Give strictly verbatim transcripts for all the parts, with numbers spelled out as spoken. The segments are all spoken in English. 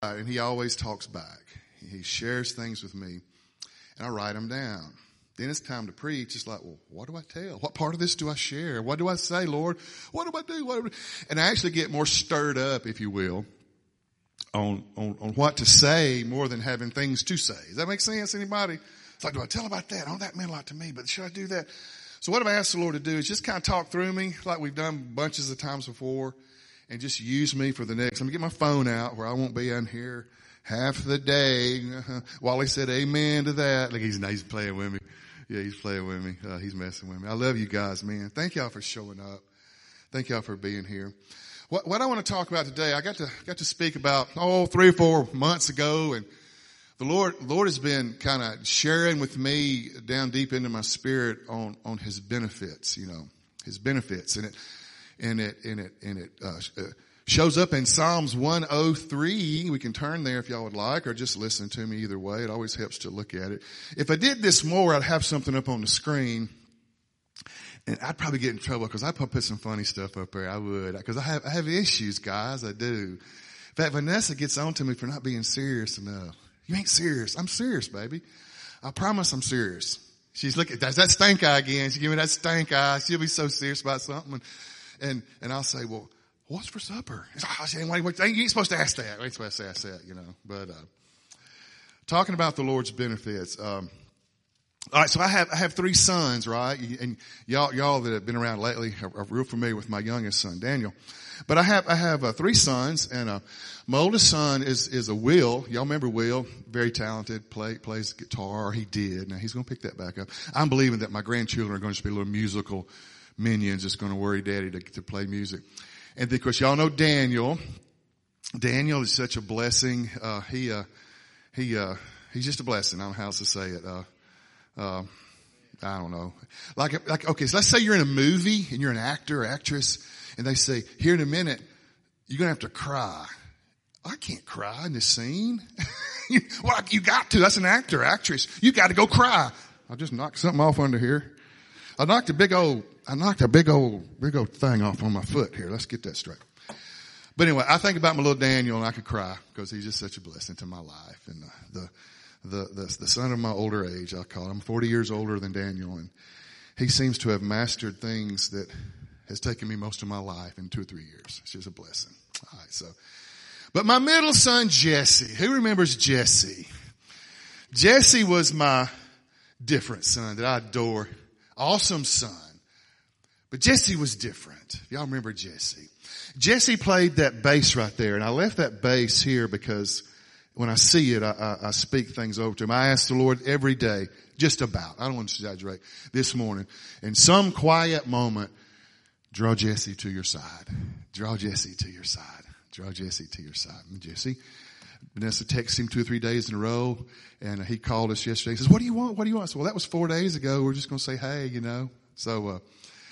And he always talks back. He shares things with me, and I write them down. Then it's time to preach. It's like, well, what do I tell? What part of this do I share? What do I say, Lord? What do I do? What do I... And I actually get more stirred up, if you will, on, on, on what to say more than having things to say. Does that make sense? Anybody? It's like, do I tell about that? Oh, that meant a lot to me, but should I do that? So what I've asked the Lord to do is just kind of talk through me like we've done bunches of times before, and just use me for the next. I'm going to get my phone out where I won't be on here half the day. Wally said amen to that. Look, he's, he's playing with me. Yeah, he's playing with me. Uh, he's messing with me. I love you guys, man. Thank y'all for showing up. Thank y'all for being here. What, what I want to talk about today, I got to, got to speak about, oh, three or four months ago, and the Lord, Lord has been kind of sharing with me down deep into my spirit on, on his benefits, you know, his benefits. And it, and it, and it, and it, uh, uh shows up in Psalms one oh three. We can turn there if y'all would like, or just listen to me either way. It always helps to look at it. If I did this more, I'd have something up on the screen, and I'd probably get in trouble because I'd probably put some funny stuff up there. I would, because I have, I have issues, guys. I do. In fact, Vanessa gets on to me for not being serious enough. You ain't serious. I'm serious, baby. I promise I'm serious. She's looking, that's that stank eye again. She give me that stank eye. She'll be so serious about something. And, and, and I'll say, well, what's for supper? Oh, she ain't, you ain't supposed to ask that. You ain't supposed to ask that, you know. But, uh, talking about the Lord's benefits, um, all right, so I have, I have three sons, right? And y'all, y'all that have been around lately are, are real familiar with my youngest son, Daniel. But I have, I have, uh, three sons, and, uh, my oldest son is, is a Will. Y'all remember Will? Very talented, play, plays guitar, or he did. Now he's gonna pick that back up. I'm believing that my grandchildren are going to be little musical minions that's gonna worry daddy to, to play music. And because y'all know Daniel, Daniel is such a blessing. Uh, he, uh, he, uh, he's just a blessing. I don't know how else to say it. Uh, uh, I don't know. Like, like, okay, so let's say you're in a movie and you're an actor or actress, and they say, here in a minute, you're gonna have to cry. I can't cry in this scene. Well, you got to. That's an actor, actress. You got to go cry. I'll just knock something off under here. I knocked a big old, I knocked a big old, big old thing off on my foot here. Let's get that straight. But anyway, I think about my little Daniel, and I could cry because he's just such a blessing to my life. And the, the, the, the, the son of my older age, I call him. I'm forty years older than Daniel, and he seems to have mastered things that has taken me most of my life in two or three years. It's just a blessing. All right, so. But my middle son, Jesse. Who remembers Jesse? Jesse was my different son that I adore. Awesome son. But Jesse was different. Y'all remember Jesse. Jesse played that bass right there. And I left that bass here because when I see it, I, I, I speak things over to him. I ask the Lord every day, just about, I don't want to exaggerate, this morning, in some quiet moment, draw Jesse to your side. Draw Jesse to your side. Draw Jesse to your side. And Jesse, Vanessa texted him two or three days in a row, and he called us yesterday. He says, what do you want? What do you want? I said, well, that was four days ago. We're just going to say, hey, you know. So, uh,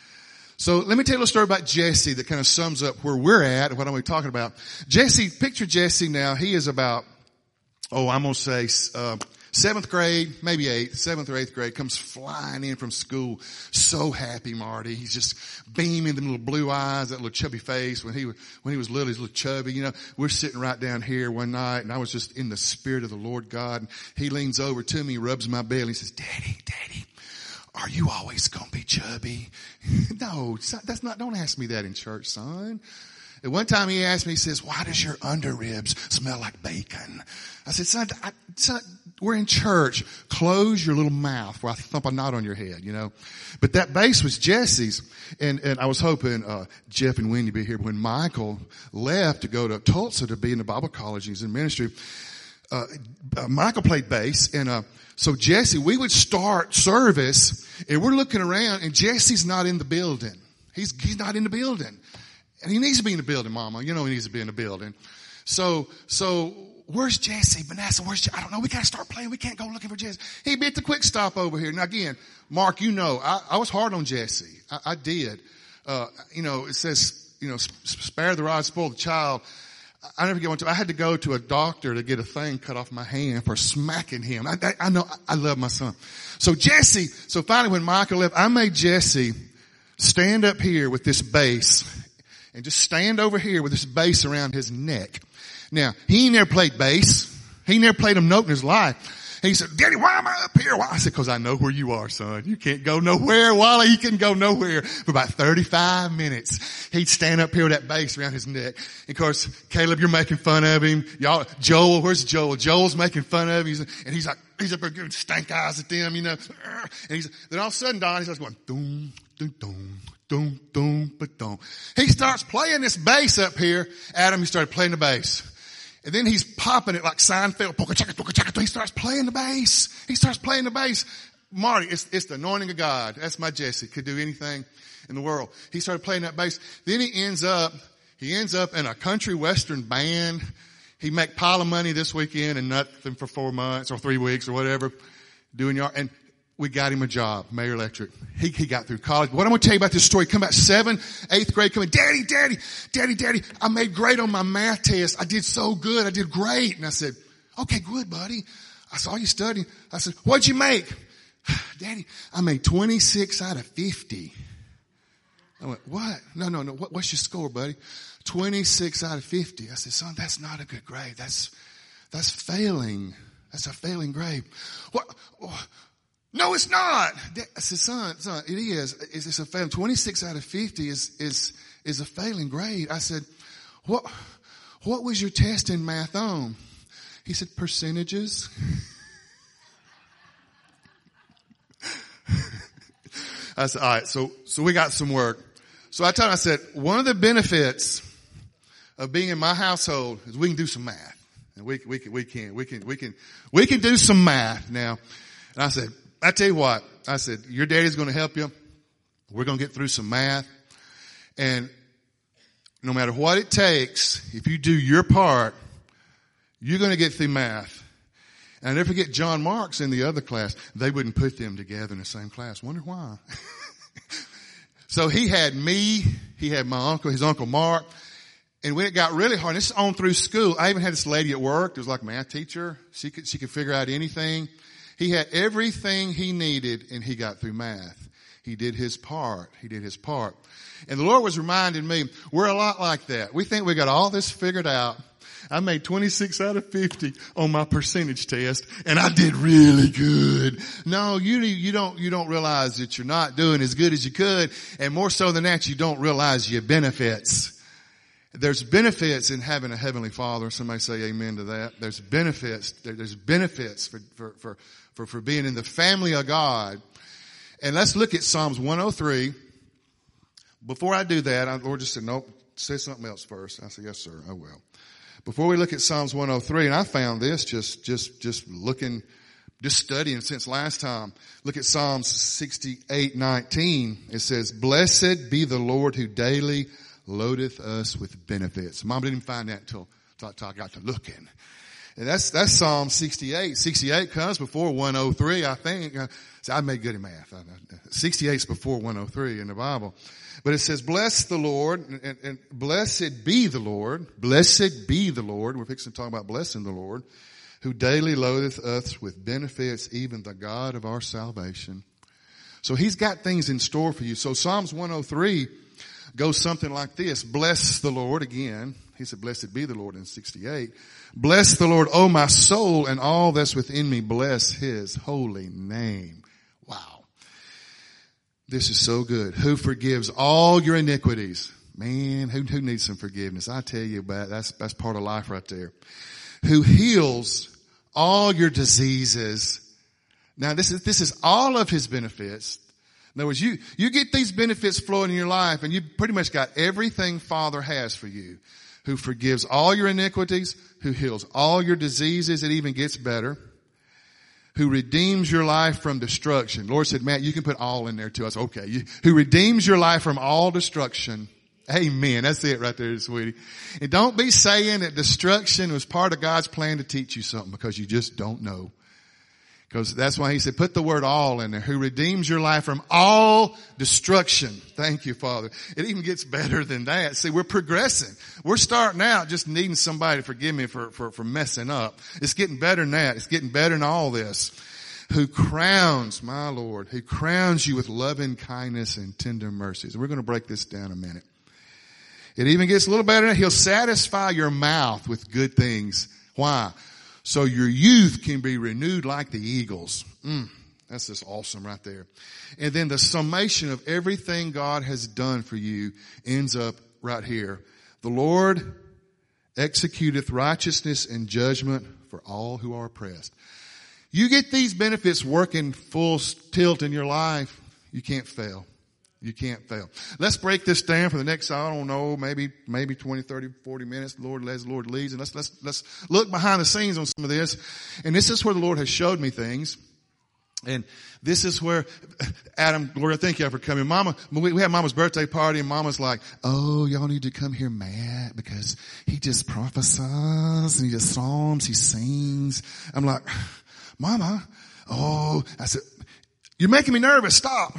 so let me tell you a little story about Jesse that kind of sums up where we're at and what I'm going to be talking about. Jesse, picture Jesse now. He is about, oh, I'm going to say, uh, seventh grade, maybe eighth, seventh or eighth grade, comes flying in from school. So happy, Marty. He's just beaming, them little blue eyes, that little chubby face. When he was, when he was little, he's a little chubby. You know, we're sitting right down here one night, and I was just in the spirit of the Lord God. And he leans over to me, rubs my belly, and he says, Daddy, Daddy, are you always going to be chubby? No, that's not, don't ask me that in church, son. At one time he asked me, he says, why does your underribs smell like bacon? I said, son, I, son, we're in church. Close your little mouth where I thump a knot on your head, you know. But that bass was Jesse's. And, and I was hoping, uh, Jeff and Wendy be here. When Michael left to go to Tulsa to be in the Bible college, he's in ministry, uh, uh Michael played bass. And, uh, so Jesse, we would start service and we're looking around and Jesse's not in the building. He's, he's not in the building. And he needs to be in the building, Mama. You know he needs to be in the building. So, so, where's Jesse? Vanessa, where's Jesse? I don't know. We gotta start playing. We can't go looking for Jesse. He'd be at the quick stop over here. Now again, Mark, you know, I, I was hard on Jesse. I, I did. Uh, you know, it says, you know, spare the rod, spoil the child. I never get one to, I had to go to a doctor to get a thing cut off my hand for smacking him. I, I, I know, I love my son. So Jesse, so finally when Michael left, I made Jesse stand up here with this bass and just stand over here with this bass around his neck. Now, he ain't never played bass. He never played a note in his life. He said, Daddy, why am I up here? Why? I said, because I know where you are, son. You can't go nowhere. Wally, you can go nowhere. For about thirty-five minutes, he'd stand up here with that bass around his neck. And of course, Caleb, you're making fun of him. Y'all, Joel, where's Joel? Joel's making fun of him. He's, and he's like, he's up there giving stank eyes at them, you know. And he's, then all of a sudden, Don, he starts going, doom, doom, doom, doom, doom, but doom. He starts playing this bass up here. Adam, he started playing the bass. And then he's popping it like Seinfeld. He starts playing the bass. He starts playing the bass. Marty, it's, it's the anointing of God. That's my Jesse. Could do anything in the world. He started playing that bass. Then he ends up, he ends up in a country western band. He make pile of money this weekend and nothing for four months or three weeks or whatever. Doing yard. And we got him a job, Mayor Electric. He, he got through college. What I'm going to tell you about this story, come back seven, eighth grade, coming, Daddy, Daddy, Daddy, Daddy, I made great on my math test. I did so good. I did great. And I said, okay, good, buddy. I saw you studying. I said, what'd you make? Daddy, I made twenty-six out of fifty. I went, what? No, no, no. What, what's your score, buddy? twenty-six out of fifty. I said, son, that's not a good grade. That's, that's failing. That's a failing grade. What? what No, it's not. I said, son, son, it is. It's, it's a failing. twenty-six out of fifty is, is, is a failing grade. I said, what, what was your test in math on? He said, percentages. I said, all right, so, so we got some work. So I told him, I said, one of the benefits of being in my household is we can do some math. And we, we can, we can, we can, we can, we can do some math now. And I said, I tell you what, I said, your daddy's going to help you. We're going to get through some math. And no matter what it takes, if you do your part, you're going to get through math. And I never forget John Marks in the other class. They wouldn't put them together in the same class. Wonder why. So he had me, he had my uncle, his Uncle Mark. And when it got really hard, and this is on through school, I even had this lady at work. It was like a math teacher. She could, she could figure out anything. He had everything he needed, and he got through math. He did his part. He did his part. And the Lord was reminding me, we're a lot like that. We think we got all this figured out. I made twenty-six out of fifty on my percentage test, and I did really good. No, you you don't you don't realize that you're not doing as good as you could, and more so than that, you don't realize your benefits. There's benefits in having a Heavenly Father. Somebody say amen to that. There's benefits. There's benefits for, for, for, for, for being in the family of God. And let's look at Psalms one oh three. Before I do that, the Lord just said, nope, say something else first. I said, yes, sir, I will. Before we look at Psalms one oh three, and I found this just, just, just looking, just studying since last time. Look at Psalms sixty-eight nineteen. It says, blessed be the Lord who daily loadeth us with benefits. Mom didn't find that until, until I got to looking. And that's, that's Psalm sixty-eight. sixty-eight comes before one oh three, I think. So I made good in math. sixty-eight is before one oh three in the Bible. But it says, bless the Lord, and, and, and blessed be the Lord. Blessed be the Lord. We're fixing to talk about blessing the Lord, who daily loadeth us with benefits, even the God of our salvation. So he's got things in store for you. So Psalms one oh three goes something like this. Bless the Lord again. He said, blessed be the Lord in sixty-eight. Bless the Lord, O my soul, and all that's within me. Bless his holy name. Wow. This is so good. Who forgives all your iniquities. Man, who, who needs some forgiveness? I tell you about that's, that's part of life right there. Who heals all your diseases. Now this is, this is all of his benefits. In other words, you, you get these benefits flowing in your life, and you pretty much got everything Father has for you. Who forgives all your iniquities, who heals all your diseases, it even gets better. Who redeems your life from destruction. Lord said, Matt, you can put all in there to us. Okay. You, who redeems your life from all destruction. Amen. That's it right there, sweetie. And don't be saying that destruction was part of God's plan to teach you something, because you just don't know. Because that's why he said, put the word all in there. Who redeems your life from all destruction. Thank you, Father. It even gets better than that. See, we're progressing. We're starting out just needing somebody to forgive me for, for, for messing up. It's getting better than that. It's getting better than all this. Who crowns, my Lord, who crowns you with loving kindness and tender mercies. We're going to break this down a minute. It even gets a little better. He'll satisfy your mouth with good things. Why? So your youth can be renewed like the eagles. Mm, that's just awesome right there. And then the summation of everything God has done for you ends up right here. The Lord executeth righteousness and judgment for all who are oppressed. You get these benefits working full tilt in your life, you can't fail. You can't fail. Let's break this down for the next, I don't know, maybe, maybe twenty, thirty, forty minutes. The Lord, as the Lord leads. And let's, let's, let's look behind the scenes on some of this. And this is where the Lord has showed me things. And this is where, Adam, Gloria, thank you for coming. Mama, we, we had Mama's birthday party and Mama's like, oh, y'all need to come here, Matt, because he just prophesies and he just psalms, he sings. I'm like, Mama, oh, I said, you're making me nervous. Stop.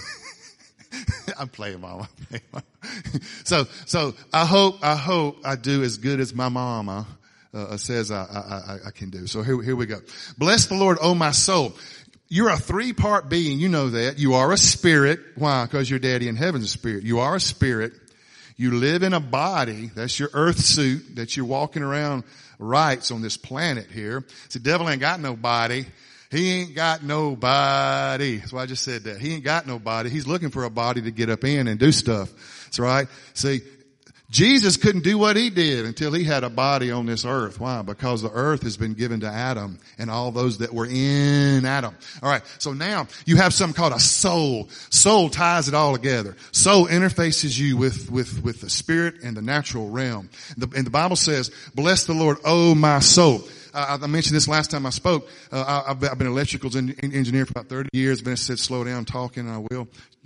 I'm playing, Mama. I'm playing, Mama. so, so I hope, I hope I do as good as my mama uh, says I, I, I can do. So here, here we go. Bless the Lord, oh my soul. You're a three-part being. You know that. You are a spirit. Why? Because your daddy in heaven's a spirit. You are a spirit. You live in a body. That's your earth suit that you're walking around rights on this planet here. See, the devil ain't got no body. He ain't got nobody. That's why I just said that. He ain't got nobody. He's looking for a body to get up in and do stuff. That's right. See, Jesus couldn't do what he did until he had a body on this earth. Why? Because the earth has been given to Adam and all those that were in Adam. All right. So now you have something called a soul. Soul ties it all together. Soul interfaces you with, with, with the spirit and the natural realm. The, and the Bible says, bless the Lord, oh my soul. Uh, I mentioned this last time I spoke. Uh, I, I've been an electrical en- engineer for about thirty years. Vanessa said, slow down talking, and I will.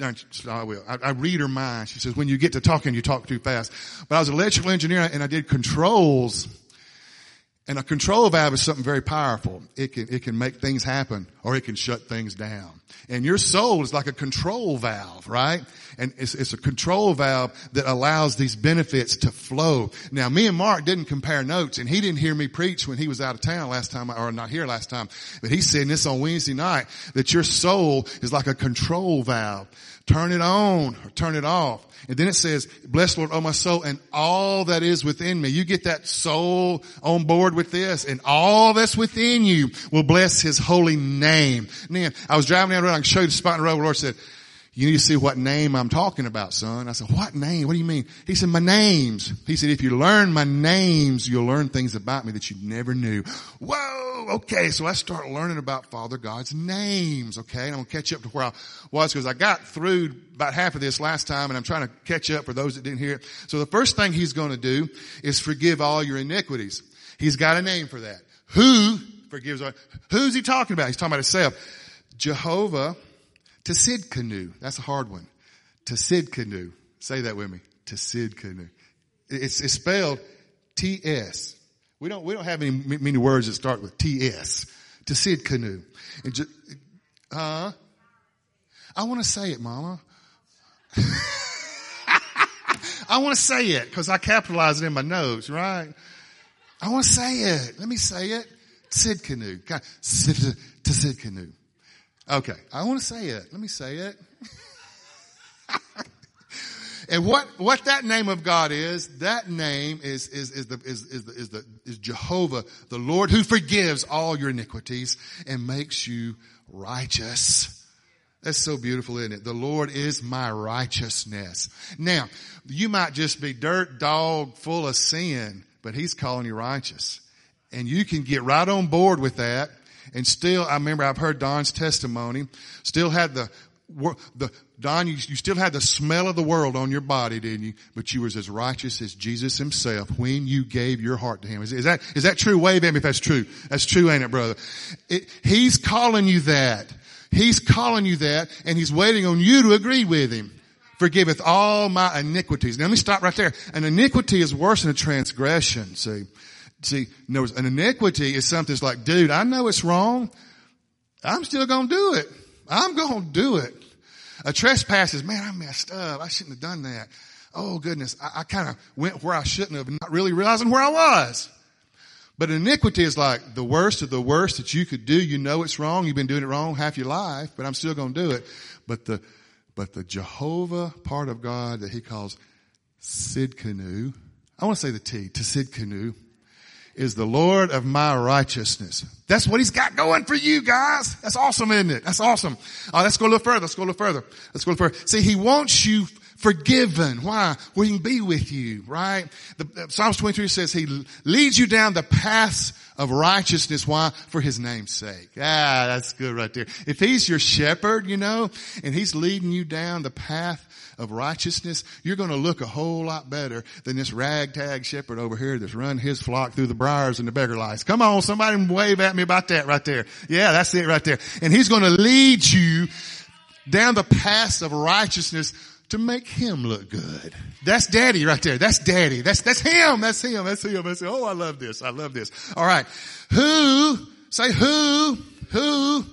I will. I, I read her mind. She says, when you get to talking, you talk too fast. But I was an electrical engineer, and I did controls. And a control valve is something very powerful. It can, it can make things happen, or it can shut things down. And your soul is like a control valve, right? And it's, it's a control valve that allows these benefits to flow. Now, me and Mark didn't compare notes, and he didn't hear me preach when he was out of town last time, or not here last time. But he said this on Wednesday night, that your soul is like a control valve. Turn it on or turn it off. And then it says, bless Lord, oh my soul, and all that is within me. You get that soul on board with this, and all that's within you will bless his holy name. And then I was driving down the road, I can show you the spot in the road where the Lord said, you need to see what name I'm talking about, son. I said, what name? What do you mean? He said, my names. He said, if you learn my names, you'll learn things about me that you never knew. Whoa, okay. So I start learning about Father God's names, okay? And I'm going to catch up to where I was, because I got through about half of this last time, and I'm trying to catch up for those that didn't hear it. So the first thing he's going to do is forgive all your iniquities. He's got a name for that. Who forgives all? Who's he talking about? He's talking about himself. Jehovah Tsidkenu. That's a hard one. Tsidkenu. Say that with me. Tsidkenu. It's, it's spelled T S. We don't, we don't have any many words that start with T S. Tsidkenu. And just, uh, I want to say it, Mama. I want to say it because I capitalize it in my notes, right? I want to say it. Let me say it. Tsidkenu. Tsidkenu. Okay, I want to say it. Let me say it. And what, what that name of God is, that name is, is, is the, is, is the, is the, is Jehovah, the Lord who forgives all your iniquities and makes you righteous. That's so beautiful, isn't it? The Lord is my righteousness. Now, you might just be dirt dog full of sin, but he's calling you righteous. And you can get right on board with that. And still, I remember I've heard Don's testimony, still had the, the, Don, you, you still had the smell of the world on your body, didn't you? But you was as righteous as Jesus himself when you gave your heart to him. Is, is that, is that true? Wave at me if that's true. That's true, ain't it, brother? It, he's calling you that. He's calling you that, and he's waiting on you to agree with him. Forgiveth all my iniquities. Now let me stop right there. An iniquity is worse than a transgression, see. See, in other words, an iniquity is something that's like, dude, I know it's wrong. I'm still going to do it. I'm going to do it. A trespass is, man, I messed up. I shouldn't have done that. Oh, goodness. I, I kind of went where I shouldn't have, not really realizing where I was. But iniquity is like the worst of the worst that you could do. You know it's wrong. You've been doing it wrong half your life, but I'm still going to do it. But the, but the Jehovah part of God that he calls Sidkenu. I want to say the T. Tsidkenu is the Lord of my righteousness. That's what he's got going for you guys. That's awesome, isn't it? That's awesome. Uh, let's go a little further. Let's go a little further. Let's go a little further. See, he wants you forgiven. Why? Well, he can be with you, right? The, Psalms twenty-three says he leads you down the paths of righteousness. Why? For his name's sake. Ah, that's good right there. If he's your shepherd, you know, and he's leading you down the path of righteousness, you're going to look a whole lot better than this ragtag shepherd over here that's run his flock through the briars and the beggar lice. Come on, somebody wave at me about that right there. Yeah, that's it right there. And he's going to lead you down the paths of righteousness to make him look good. That's daddy right there. That's daddy. That's, that's him. That's him. That's him. That's him. Oh, I love this. I love this. All right. Who, say who, who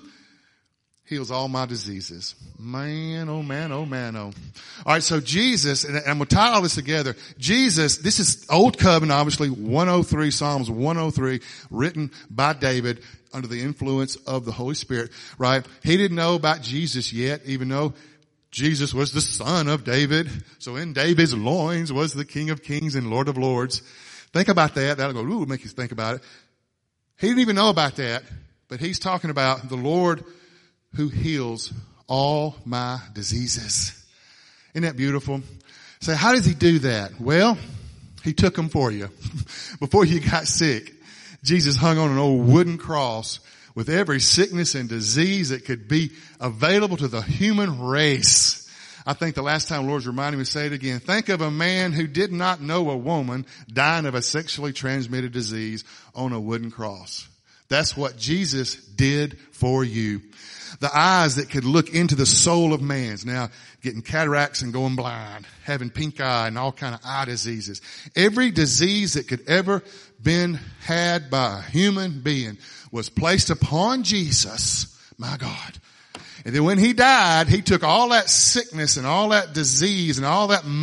heals all my diseases. Man, oh man, oh man, oh. All right. So Jesus, and I'm going to tie all this together. Jesus, this is Old Covenant, obviously, one oh three, Psalms one oh three, written by David under the influence of the Holy Spirit, right? He didn't know about Jesus yet, even though Jesus was the son of David. So in David's loins was the King of Kings and Lord of Lords. Think about that. That'll go, ooh, make you think about it. He didn't even know about that, but he's talking about the Lord who heals all my diseases. Isn't that beautiful? So how does he do that? Well, he took them for you. Before you got sick, Jesus hung on an old wooden cross with every sickness and disease that could be available to the human race. I think the last time the Lord's reminded me to say it again. Think of a man who did not know a woman dying of a sexually transmitted disease on a wooden cross. That's what Jesus did for you. The eyes that could look into the soul of man's now getting cataracts and going blind, having pink eye and all kind of eye diseases. Every disease that could ever been had by a human being was placed upon Jesus, my God. And then when he died, he took all that sickness and all that disease and all that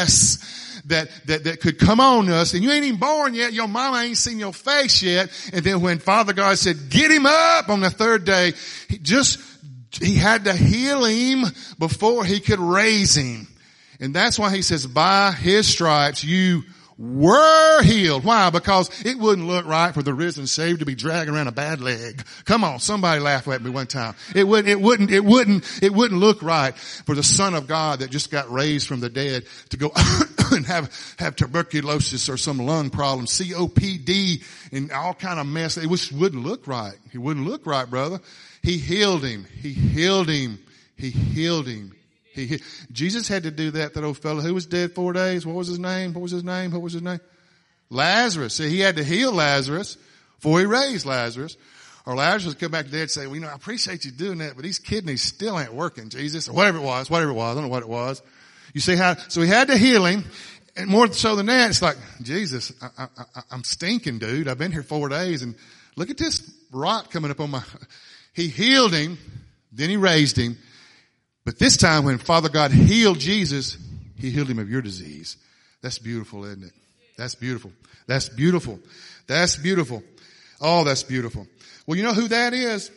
mess that, that, that could come on us. And you ain't even born yet. Your mama ain't seen your face yet. And then when Father God said, get him up on the third day, he just, he had to heal him before he could raise him. And that's why he says, by his stripes you were healed. Why? Because it wouldn't look right for the risen Savior to be dragging around a bad leg. Come on, somebody laugh at me one time. It wouldn't, it wouldn't, it wouldn't, it wouldn't look right for the Son of God that just got raised from the dead to go and have, have tuberculosis or some lung problem, C O P D and all kind of mess. It just wouldn't look right. It wouldn't look right, brother. He healed him. He healed him. He healed him. He, he, Jesus had to do that, that old fellow who was dead four days. What was his name? What was his name? What was his name? Lazarus. See, he had to heal Lazarus before he raised Lazarus. Or Lazarus would come back to dad and say, well, you know, I appreciate you doing that, but these kidneys still ain't working, Jesus. Or whatever it was, whatever it was. I don't know what it was. You see how, so he had to heal him. And more so than that, it's like, Jesus, I, I, I, I'm stinking, dude. I've been here four days and look at this rot coming up on my, he healed him. Then he raised him. But this time when Father God healed Jesus, he healed him of your disease. That's beautiful, isn't it? That's beautiful. That's beautiful. That's beautiful. Oh, that's beautiful. Well, you know who that is?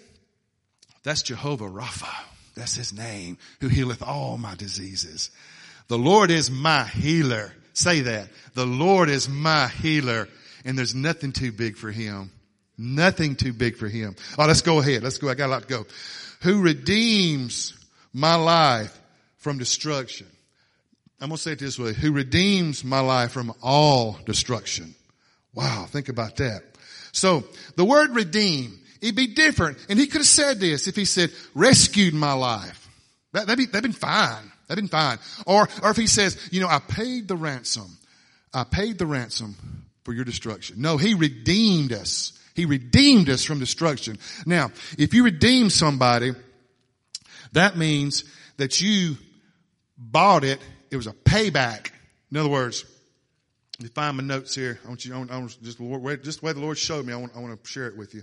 That's Jehovah Rapha. That's his name, who healeth all my diseases. The Lord is my healer. Say that. The Lord is my healer. And there's nothing too big for him. Nothing too big for him. Oh, let's go ahead. Let's go. I got a lot to go. Who redeems my life from destruction. I'm going to say it this way. Who redeems my life from all destruction. Wow, think about that. So, the word redeem, it'd be different. And he could have said this if he said, rescued my life. That, that'd be, that'd been fine. That'd been fine. Or, or if he says, you know, I paid the ransom. I paid the ransom for your destruction. No, he redeemed us. He redeemed us from destruction. Now, if you redeem somebody, that means that you bought it. It was a payback. In other words, let me find my notes here. I want you, I want, I want just, just the way the Lord showed me, I want, I want to share it with you.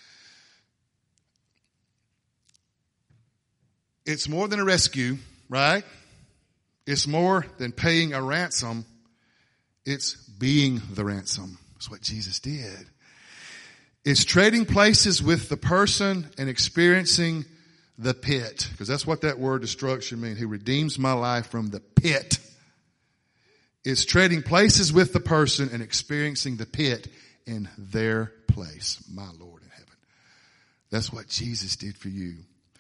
It's more than a rescue, right? It's more than paying a ransom. It's being the ransom. That's what Jesus did. It's trading places with the person and experiencing the pit, because that's what that word destruction means. He redeems my life from the pit. is trading places with the person and experiencing the pit in their place. My Lord in heaven. That's what Jesus did for you.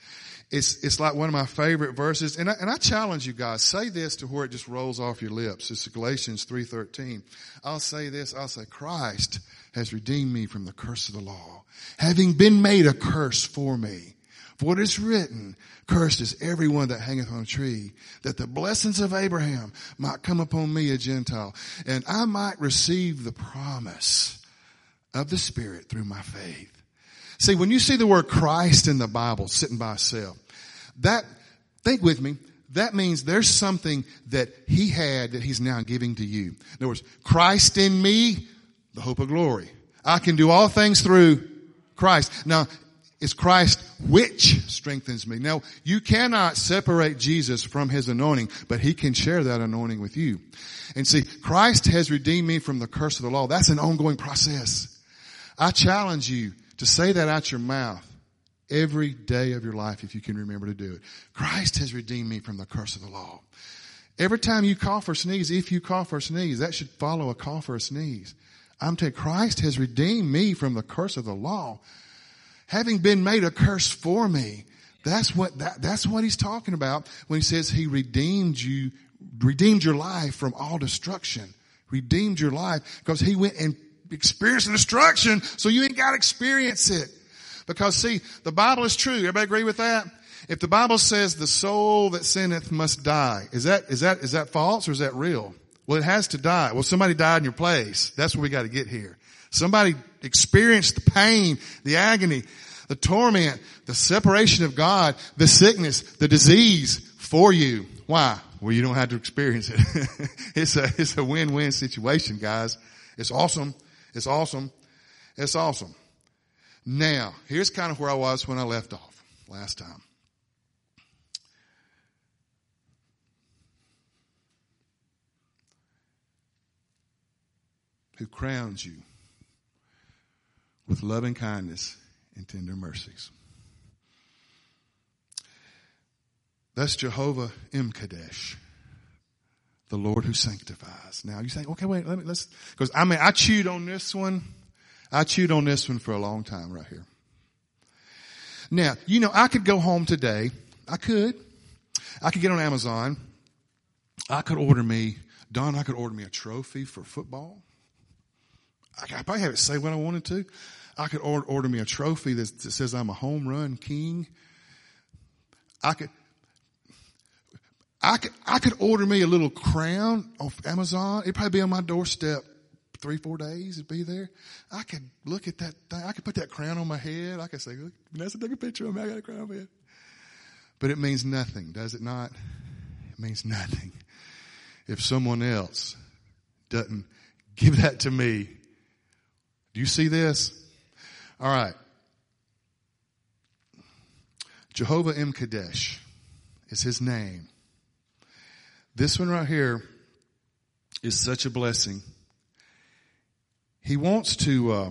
It's, it's like one of my favorite verses. And I, and I challenge you guys, say this to where it just rolls off your lips. It's Galatians three thirteen. I'll say this. I'll say, Christ has redeemed me from the curse of the law, having been made a curse for me. For it is written, cursed is everyone that hangeth on a tree, that the blessings of Abraham might come upon me, a Gentile, and I might receive the promise of the Spirit through my faith. See, when you see the word Christ in the Bible sitting by itself, that, think with me, that means there's something that he had that he's now giving to you. In other words, Christ in me, the hope of glory. I can do all things through Christ. Now, it's Christ which strengthens me. Now, you cannot separate Jesus from his anointing, but he can share that anointing with you. And see, Christ has redeemed me from the curse of the law. That's an ongoing process. I challenge you to say that out your mouth every day of your life if you can remember to do it. Christ has redeemed me from the curse of the law. Every time you cough or sneeze, if you cough or sneeze, that should follow a cough or a sneeze. I'm telling you, Christ has redeemed me from the curse of the law, having been made a curse for me. That's what that, that's what he's talking about when he says he redeemed you, redeemed your life from all destruction. Redeemed your life because he went and experienced the destruction, so you ain't got to experience it. Because see, the Bible is true. Everybody agree with that? If the Bible says the soul that sinneth must die, is that, is that, is that false or is that real? Well, it has to die. Well, somebody died in your place. That's where we got to get here. Somebody experienced the pain, the agony, the torment, the separation of God, the sickness, the disease for you. Why? Well, you don't have to experience it. It's a, it's a win-win situation, guys. It's awesome. It's awesome. It's awesome. Now, here's kind of where I was when I left off last time. Who crowns you with loving kindness and tender mercies. That's Jehovah M'Kadesh, the Lord who sanctifies. Now you say, okay, wait, let me, let's, because I mean, I chewed on this one. I chewed on this one for a long time right here. Now, you know, I could go home today. I could. I could get on Amazon. I could order me, Don, I could order me a trophy for football. I could probably have it say what I wanted to. I could order, order me a trophy that, that says I'm a home run king. I could, I could, I could order me a little crown off Amazon. It'd probably be on my doorstep three, four days. It'd be there. I could look at that thing. I could put that crown on my head. I could say, look, Vanessa, take a picture of me. I got a crown on my head. But it means nothing, does it not? It means nothing if someone else doesn't give that to me. Do you see this? All right. Jehovah M'Kadesh is his name. This one right here is such a blessing. He wants to, uh,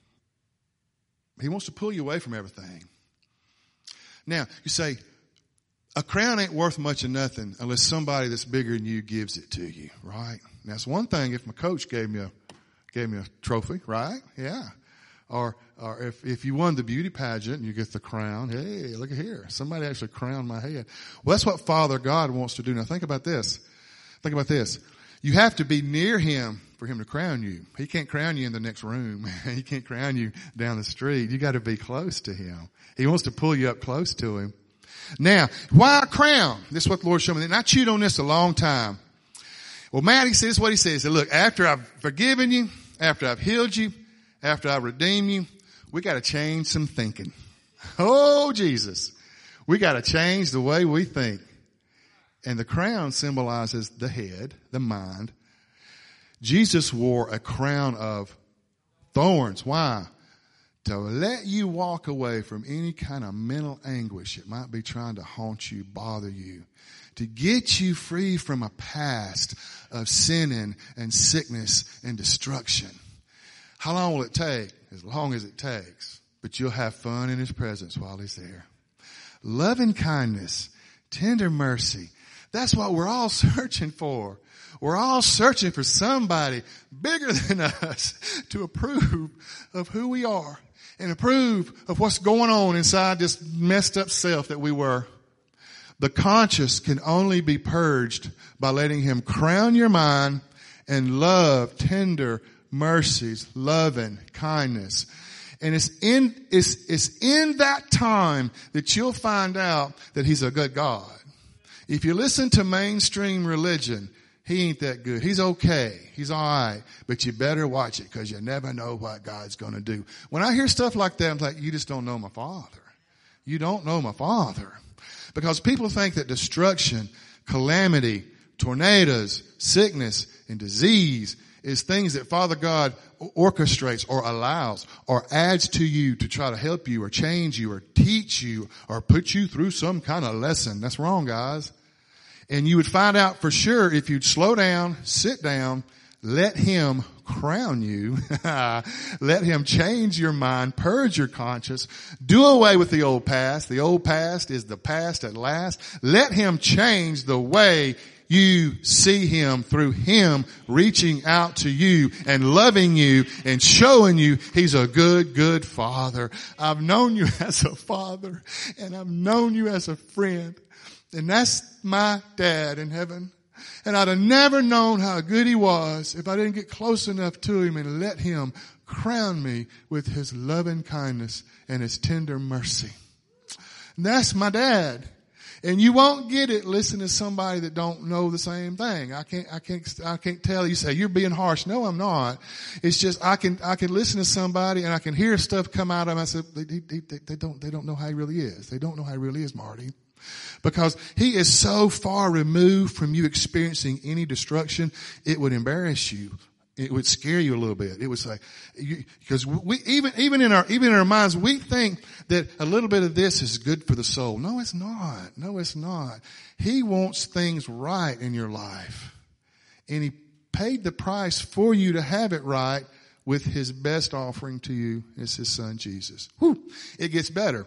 he wants to pull you away from everything. Now, you say, a crown ain't worth much of nothing unless somebody that's bigger than you gives it to you, right? Now, it's one thing if my coach gave me a, gave me a trophy, right? Yeah. Or, or if, if you won the beauty pageant and you get the crown, hey, look at here. Somebody actually crowned my head. Well, that's what Father God wants to do. Now think about this. Think about this. You have to be near him for him to crown you. He can't crown you in the next room. He can't crown you down the street. You got to be close to him. He wants to pull you up close to him. Now, why a crown? This is what the Lord showed me. And I chewed on this a long time. Well, Matt, he says what he says. He said, look, after I've forgiven you, after I've healed you, after I've redeemed you, we got to change some thinking. Oh, Jesus. We got to change the way we think. And the crown symbolizes the head, the mind. Jesus wore a crown of thorns. Why? To let you walk away from any kind of mental anguish that might be trying to haunt you, bother you. To get you free from a past of sinning and sickness and destruction. How long will it take? As long as it takes. But you'll have fun in his presence while he's there. Loving kindness, tender mercy. That's what we're all searching for. We're all searching for somebody bigger than us to approve of who we are and approve of what's going on inside this messed up self that we were. The conscience can only be purged by letting him crown your mind and love, tender mercies, loving kindness. And it's in, it's, it's in that time that you'll find out that he's a good God. If you listen to mainstream religion, he ain't that good. He's okay. He's all right. But you better watch it because you never know what God's going to do. When I hear stuff like that, I'm like, you just don't know my Father. You don't know my Father. Because people think that destruction, calamity, tornadoes, sickness, and disease is things that Father God orchestrates or allows or adds to you to try to help you or change you or teach you or put you through some kind of lesson. That's wrong, guys. And you would find out for sure if you'd slow down, sit down, let him crown you, let him change your mind, purge your conscience, do away with the old past. The old past is the past at last. Let him change the way you see him through him reaching out to you and loving you and showing you he's a good, good father. I've known you as a father and I've known you as a friend. And that's my dad in heaven. And I'd have never known how good he was if I didn't get close enough to him and let him crown me with his loving kindness and his tender mercy. And that's my dad. And you won't get it listening to somebody that don't know the same thing. I can't, I can't, I can't tell you, say, you're being harsh. No, I'm not. It's just, I can, I can listen to somebody and I can hear stuff come out of them. I said, they, they, they, they don't, they don't know how he really is. They don't know how he really is, Marty. Because he is so far removed from you experiencing any destruction, it would embarrass you. It would scare you a little bit. It would say, because we, even, even in our, even in our minds, we think that a little bit of this is good for the soul. No, it's not. No, it's not. He wants things right in your life. And he paid the price for you to have it right with his best offering to you. It's his son, Jesus. Whew. It gets better.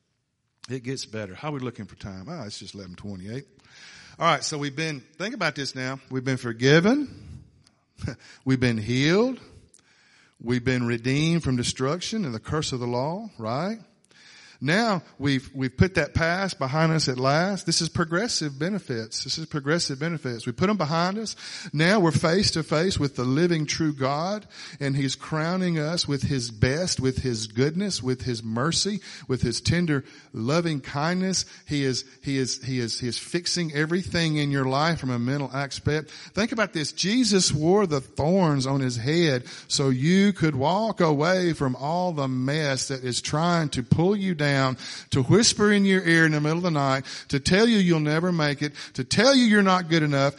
It gets better. How are we looking for time? Oh, it's just eleven twenty-eight. All right. So we've been, think about this now. We've been forgiven. We've been healed. We've been redeemed from destruction and the curse of the law, right? Now we've, we've put that past behind us at last. This is progressive benefits. This is progressive benefits. We put them behind us. Now we're face to face with the living true God, and he's crowning us with his best, with his goodness, with his mercy, with his tender loving kindness. He is, he is, he is, he is fixing everything in your life from a mental aspect. Think about this. Jesus wore the thorns on his head so you could walk away from all the mess that is trying to pull you down, to whisper in your ear in the middle of the night, to tell you you'll never make it, to tell you you're not good enough.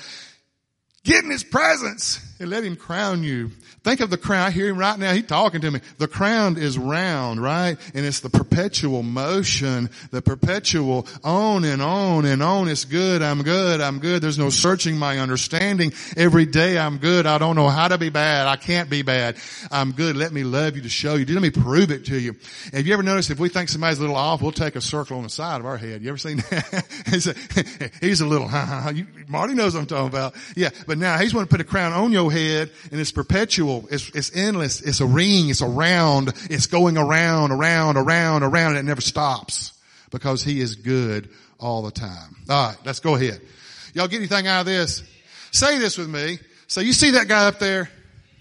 Get in his presence and let him crown you. Think of the crown. I hear him right now. He's talking to me. The crown is round, right? And it's the perpetual motion, the perpetual on and on and on. It's good. I'm good. I'm good. There's no searching my understanding. Every day I'm good. I don't know how to be bad. I can't be bad. I'm good. Let me love you to show you. Let me prove it to you. Have you ever noticed if we think somebody's a little off, we'll take a circle on the side of our head. You ever seen that? He's a little, Marty knows what I'm talking about. Yeah. But now he's going to put a crown on your head, and it's perpetual. It's, it's endless. It's a ring. It's a round. It's going around, around, around, around, and it never stops because he is good all the time. All right, let's go ahead. Y'all get anything out of this? Say this with me. So you see that guy up there?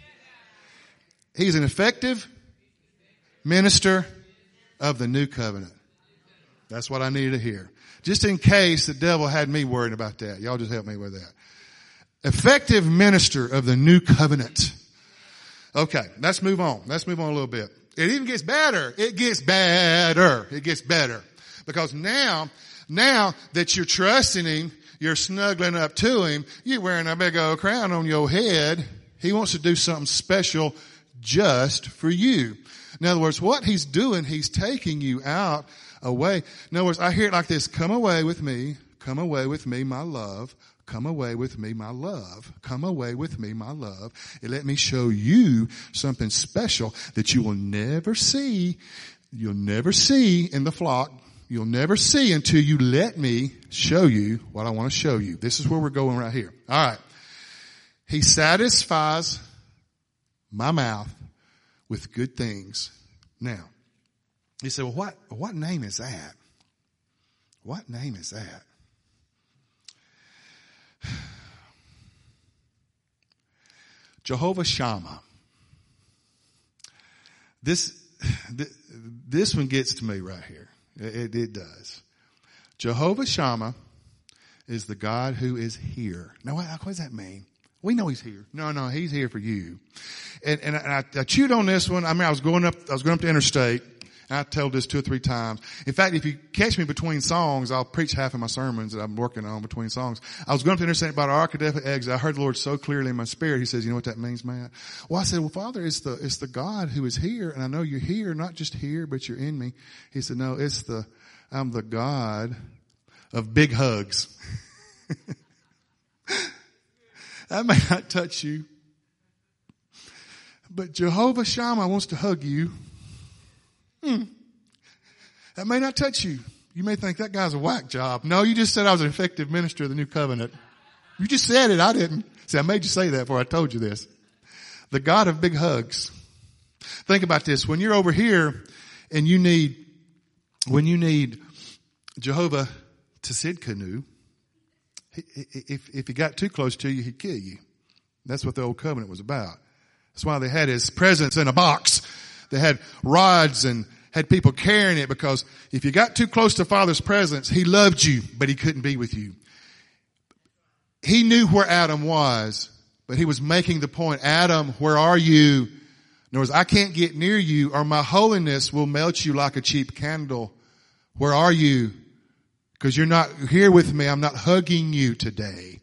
He's an effective minister of the new covenant. That's what I needed to hear. Just in case the devil had me worried about that. Y'all just help me with that. Effective minister of the new covenant. Okay, let's move on. Let's move on a little bit. It even gets better. It gets better. It gets better. Because now, now that you're trusting him, you're snuggling up to him, you're wearing a big old crown on your head. He wants to do something special just for you. In other words, what he's doing, he's taking you out, away. In other words, I hear it like this. Come away with me. Come away with me, my love. Come away with me, my love. Come away with me, my love. And let me show you something special that you will never see. You'll never see in the flock. you'll never see until you let me show you what I want to show you. This is where we're going right here. All right. He satisfies my mouth with good things. Now, you say, well, what, what name is that? What name is that? Jehovah Shammah. This, this one gets to me right here. It, it does. Jehovah Shammah is the God who is here. Now, what, what does that mean? We know he's here. No, no, he's here for you. And, and I, I chewed on this one. I mean, I was going up, I was going up to Interstate. And I told this two or three times. In fact, if you catch me between songs, I'll preach half of my sermons that I'm working on between songs. I was going up to Interstate about our Arkadelphia exit. I heard the Lord so clearly in my spirit. He says, you know what that means, Matt? Well, I said, well, Father, it's the, it's the God who is here. And I know you're here, not just here, but you're in me. He said, no, it's the, I'm the God of big hugs. That may not touch you, but Jehovah Shammah wants to hug you. Hmm. That may not touch you. You may think that guy's a whack job. No, you just said I was an effective minister of the new covenant. You just said it. I didn't. See, I made you say that before I told you this. The God of big hugs. Think about this. When you're over here and you need, when you need Jehovah Tsidkenu, if, if he got too close to you, he'd kill you. That's what the old covenant was about. That's why they had his presence in a box. They had rods and had people carrying it, because if you got too close to Father's presence, he loved you, but he couldn't be with you. He knew where Adam was, but he was making the point, Adam, where are you? In other words, I can't get near you or my holiness will melt you like a cheap candle. Where are you? Because you're not here with me. I'm not hugging you today.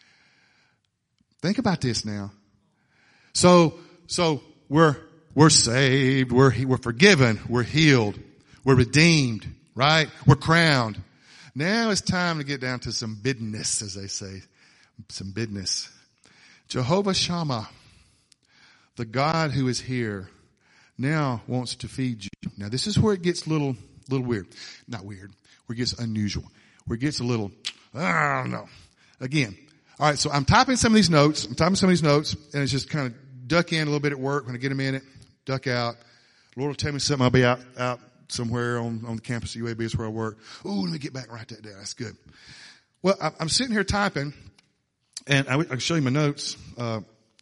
Think about this now. So, so we're, we're saved. We're, we're forgiven. We're healed. We're redeemed, right? We're crowned. Now it's time to get down to some business, as they say. Some business. Jehovah Shammah, the God who is here, now wants to feed you. Now this is where it gets a little, little weird. Not weird. Where it gets unusual. Where it gets a little, I don't know. Again. All right. So I'm typing some of these notes. I'm typing some of these notes, and it's just kind of duck in a little bit at work. When I get a minute, duck out. Lord will tell me something. I'll be out, out somewhere on, on the campus of U A B is where I work. Ooh, let me get back and write that down. That's good. Well, I'm sitting here typing, and I can show you my notes. Uh,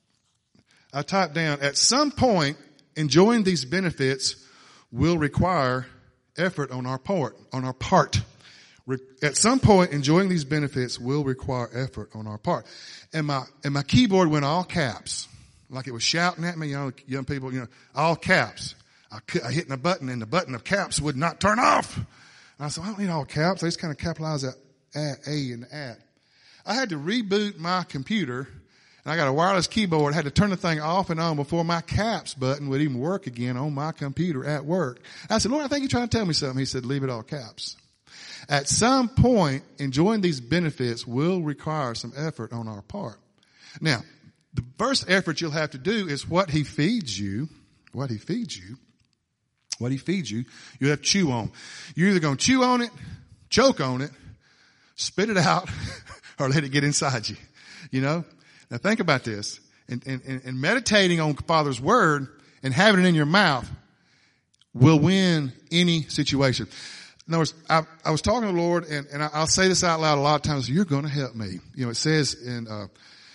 I typed down, at some point, enjoying these benefits will require effort on our part, on our part. Re- at some point, enjoying these benefits will require effort on our part. And my, and my keyboard went all caps. Like it was shouting at me, you know, young people, you know, all caps. I, could, I hit a button and the button of caps would not turn off. And I said, I don't need all caps. I just kind of capitalize that at, A and at. I had to reboot my computer, and I got a wireless keyboard. I had to turn the thing off and on before my caps button would even work again on my computer at work. I said, Lord, I think you're trying to tell me something. He said, leave it all caps. At some point, enjoying these benefits will require some effort on our part. Now, the first effort you'll have to do is what he feeds you, what he feeds you, what he feeds you, you have to chew on. You're either going to chew on it, choke on it, spit it out, or let it get inside you. You know? Now think about this. And, and, and meditating on Father's word and having it in your mouth will win any situation. In other words, I, I was talking to the Lord, and, and I'll say this out loud a lot of times, you're going to help me. You know, it says in, uh,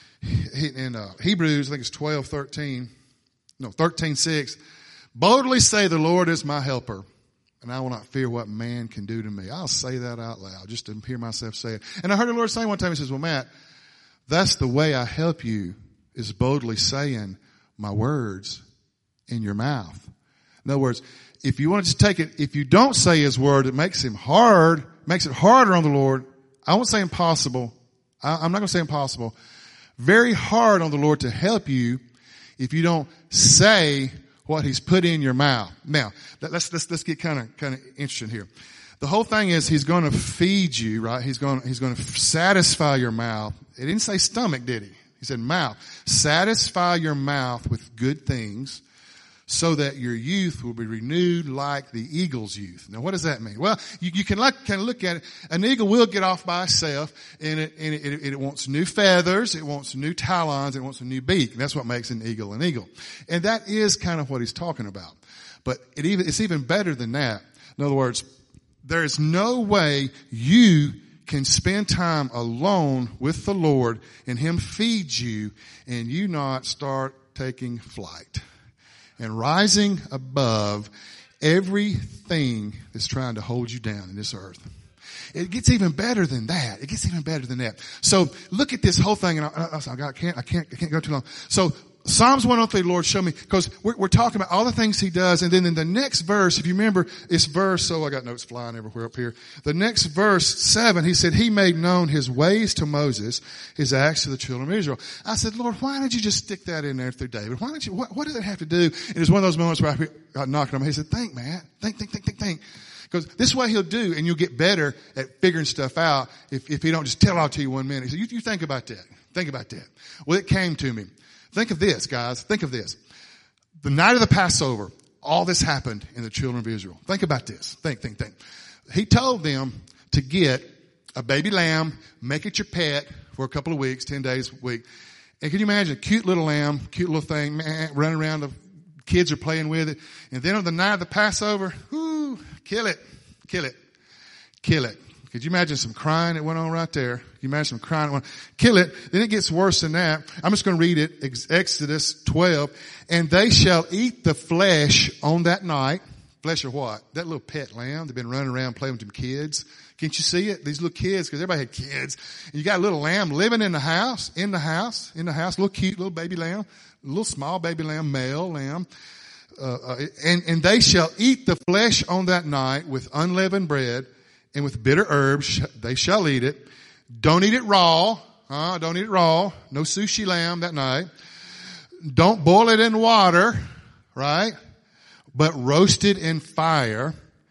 in, uh, Hebrews, I think it's twelve, thirteen, no, thirteen, six, boldly say the Lord is my helper, and I will not fear what man can do to me. I'll say that out loud just to hear myself say it. And I heard the Lord say one time, he says, well, Matt, that's the way I help you, is boldly saying my words in your mouth. In other words, if you want to just take it, if you don't say his word, it makes him hard, makes it harder on the Lord. I won't say impossible. I, I'm not going to say impossible. Very hard on the Lord to help you if you don't say what he's put in your mouth. Now, let's, let's, let's get kind of, kind of interesting here. The whole thing is he's going to feed you, right? He's going, he's going to satisfy your mouth. It didn't say stomach, did he? He said mouth. Satisfy your mouth with good things so that your youth will be renewed like the eagle's youth. Now, what does that mean? Well, you, you can like, kind of look at it. An eagle will get off by itself, and it, and it, it, it wants new feathers, it wants new talons, it wants a new beak. And that's what makes an eagle an eagle. And that is kind of what he's talking about. But it even, it's even better than that. In other words, there is no way you can spend time alone with the Lord and Him feed you and you not start taking flight and rising above everything that's trying to hold you down in this earth. It gets even better than that. It gets even better than that. So look at this whole thing, and I, I, I can't, I can't, I can't go too long. So Psalms one oh three, Lord, show me, because we're, we're talking about all the things He does, and then in the next verse, if you remember, it's verse, so I got notes flying everywhere up here. The next verse, seven, He said, He made known His ways to Moses, His acts to the children of Israel. I said, Lord, why did you just stick that in there through David? Why did you, what, what did it have to do? And it was one of those moments where I got knocking on him. He said, think, man, think, think, think, think, think. Because this way He'll do, and you'll get better at figuring stuff out if, if He don't just tell it all to you one minute. He said, you, you think about that. Think about that. Well, it came to me. Think of this, guys. Think of this. The night of the Passover, all this happened in the children of Israel. Think about this. Think, think, think. He told them to get a baby lamb, make it your pet for a couple of weeks, ten days a week. And can you imagine a cute little lamb, cute little thing, man, running around, the kids are playing with it. And then on the night of the Passover, whoo, kill it, kill it, kill it. Could you imagine some crying that went on right there? Could you imagine some crying that went on? Kill it. Then it gets worse than that. I'm just going to read it. Exodus twelve. And they shall eat the flesh on that night. Flesh or what? That little pet lamb. They've been running around playing with them kids. Can't you see it? These little kids, because everybody had kids. And you got a little lamb living in the house, in the house, in the house. Little cute little baby lamb. Little small baby lamb, male lamb. Uh, uh, and, and they shall eat the flesh on that night with unleavened bread. And with bitter herbs, they shall eat it. Don't eat it raw. Uh, don't eat it raw. No sushi lamb that night. Don't boil it in water, right? But roast it in fire.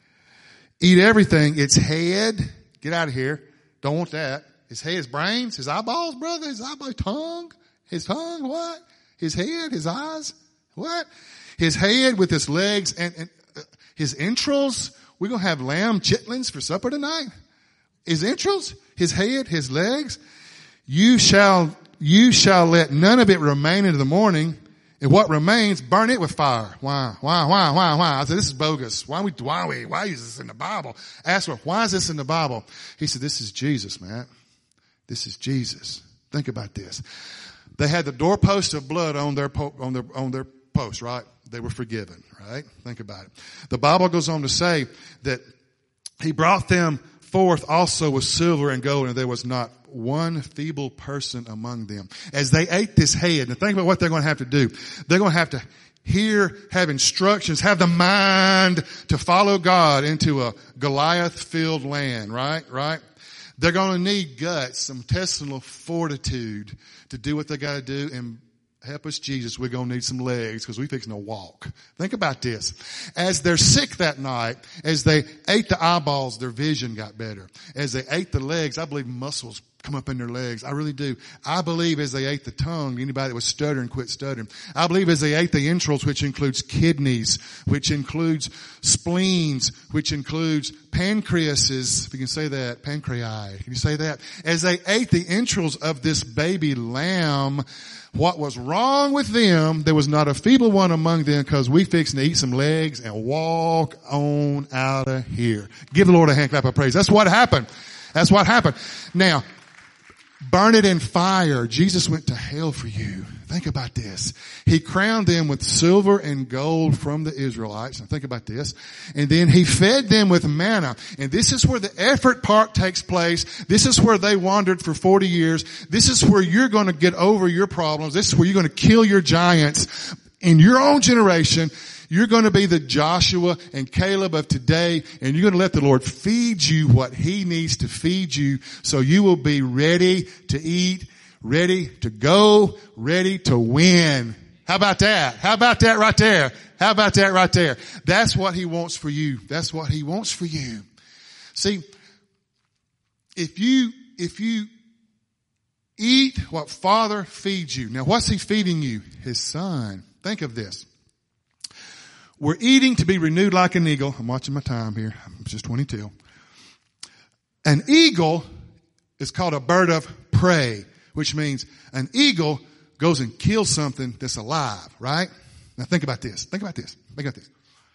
Eat everything. Its head. Get out of here. Don't want that. His head, his brains, his eyeballs, brother, his eyeball, tongue. His tongue, what? His head, his eyes, what? His head with his legs and, and uh, his entrails. We're going to have lamb chitlins for supper tonight. His entrails, his head, his legs. You shall, you shall let none of it remain into the morning. And what remains, burn it with fire. Why? Why? Why? Why? Why? I said, this is bogus. Why we, why we, why is this in the Bible? Ask her, why is this in the Bible? He said, this is Jesus, man. This is Jesus. Think about this. They had the doorpost of blood on their, po- on their, on their post, right? They were forgiven, right? Think about it. The Bible goes on to say that He brought them forth also with silver and gold, and there was not one feeble person among them. As they ate this head, and think about what they're going to have to do. They're going to have to hear, have instructions, have the mind to follow God into a Goliath-filled land, right? Right? They're going to need guts, some intestinal fortitude to do what they got to do, and help us, Jesus, we're going to need some legs because we're fixing to walk. Think about this. As they're sick that night, as they ate the eyeballs, their vision got better. As they ate the legs, I believe muscles come up in their legs. I really do. I believe as they ate the tongue, anybody that was stuttering quit stuttering. I believe as they ate the entrails, which includes kidneys, which includes spleens, which includes pancreases, if you can say that, pancreas. Can you say that? As they ate the entrails of this baby lamb, what was wrong with them, there was not a feeble one among them, because we fixing to eat some legs and walk on out of here. Give the Lord a hand clap of praise. That's what happened. That's what happened. Now, burn it in fire. Jesus went to hell for you. Think about this. He crowned them with silver and gold from the Israelites. Now think about this. And then He fed them with manna. And this is where the effort part takes place. This is where they wandered for forty years. This is where you're going to get over your problems. This is where you're going to kill your giants in your own generation. You're going to be the Joshua and Caleb of today, and you're going to let the Lord feed you what He needs to feed you, so you will be ready to eat, ready to go, ready to win. How about that? How about that right there? How about that right there? That's what He wants for you. That's what He wants for you. See, if you, if you eat what Father feeds you, now what's He feeding you? His Son. Think of this. We're eating to be renewed like an eagle. I'm watching my time here. It's just twenty-two. An eagle is called a bird of prey, which means an eagle goes and kills something that's alive, right? Now think about this. Think about this. Think about this.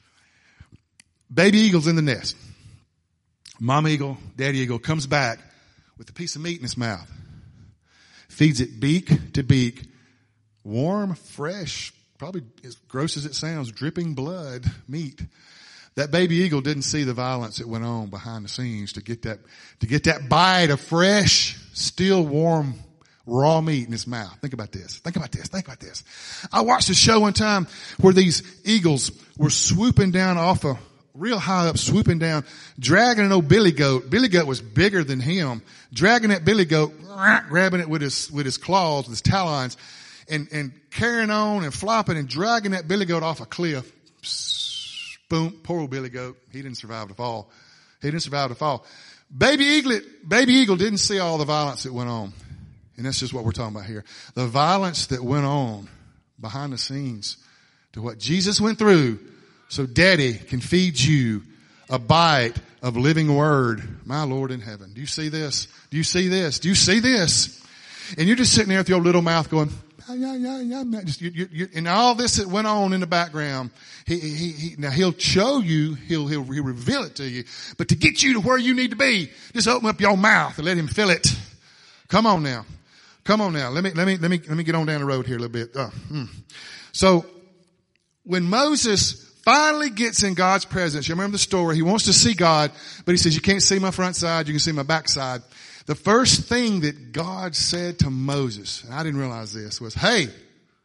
Baby eagle's in the nest. Mama eagle, daddy eagle comes back with a piece of meat in his mouth. Feeds it beak to beak. Warm, fresh, probably as gross as it sounds, dripping blood meat. That baby eagle didn't see the violence that went on behind the scenes to get that, to get that bite of fresh, still warm, raw meat in his mouth. Think about this. Think about this. Think about this. I watched a show one time where these eagles were swooping down off a real high up, swooping down, dragging an old billy goat. Billy goat was bigger than him, dragging that billy goat, grabbing it with his, with his claws, with his talons, and, and carrying on and flopping and dragging that billy goat off a cliff. Boom, poor old billy goat. He didn't survive the fall. He didn't survive the fall. Baby eaglet, baby eagle didn't see all the violence that went on. And that's just what we're talking about here. The violence that went on behind the scenes to what Jesus went through so daddy can feed you a bite of living word. My Lord in heaven. Do you see this? Do you see this? Do you see this? And you're just sitting there with your little mouth going, yeah, yeah, yeah, I'm not just, you, you, you, and all this that went on in the background, he, he, he, now he'll show you, he'll, he'll, he'll reveal it to you, but to get you to where you need to be, just open up your mouth and let him fill it. Come on now. Come on now. Let me, let me, let me, let me get on down the road here a little bit. Uh, hmm. So when Moses finally gets in God's presence, you remember the story, he wants to see God, but he says, you can't see my front side, you can see my back side. The first thing that God said to Moses, and I didn't realize this, was, hey, did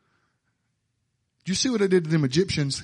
you see what I did to them Egyptians?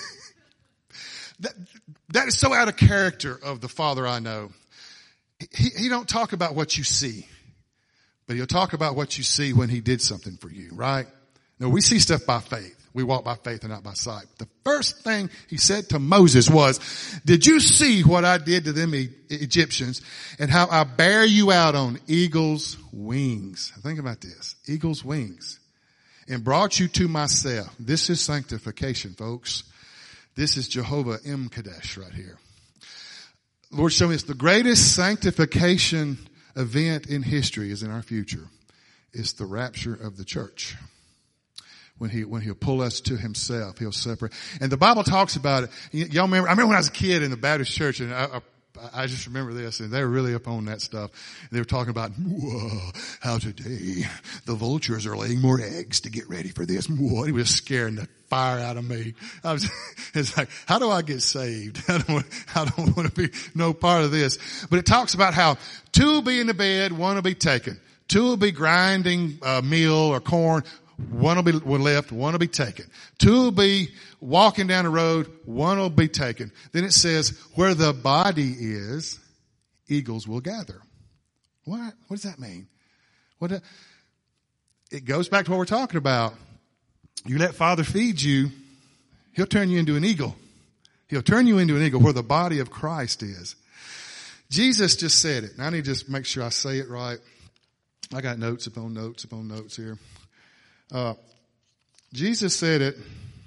that, that is so out of character of the Father I know. He, he don't talk about what you see, but he'll talk about what you see when he did something for you, right? No, we see stuff by faith. We walk by faith and not by sight. The first thing he said to Moses was, did you see what I did to them e- Egyptians and how I bear you out on eagle's wings? Think about this. Eagle's wings. And brought you to myself. This is sanctification, folks. This is Jehovah M. Kadesh right here. Lord, show me this. The greatest sanctification event in history is in our future. It's the rapture of the church. When he, when he'll pull us to himself, he'll separate. And the Bible talks about it. Y- y'all remember, I remember when I was a kid in the Baptist church, and I, I, I just remember this, and they were really up on that stuff. And they were talking about, whoa, how today the vultures are laying more eggs to get ready for this. Whoa, it was scaring the fire out of me. I was, it's like, how do I get saved? I don't want, I don't want to be no part of this. But it talks about how two will be in the bed, one will be taken. Two will be grinding uh, meal or corn. One will be left, one will be taken. Two will be walking down the road, one will be taken. Then it says, where the body is, eagles will gather. What? What does that mean? What? Do, it goes back to what we're talking about. You let Father feed you, he'll turn you into an eagle. He'll turn you into an eagle where the body of Christ is. Jesus just said it. And I need to just make sure I say it right. I got notes upon notes upon notes here. Uh, Jesus said it.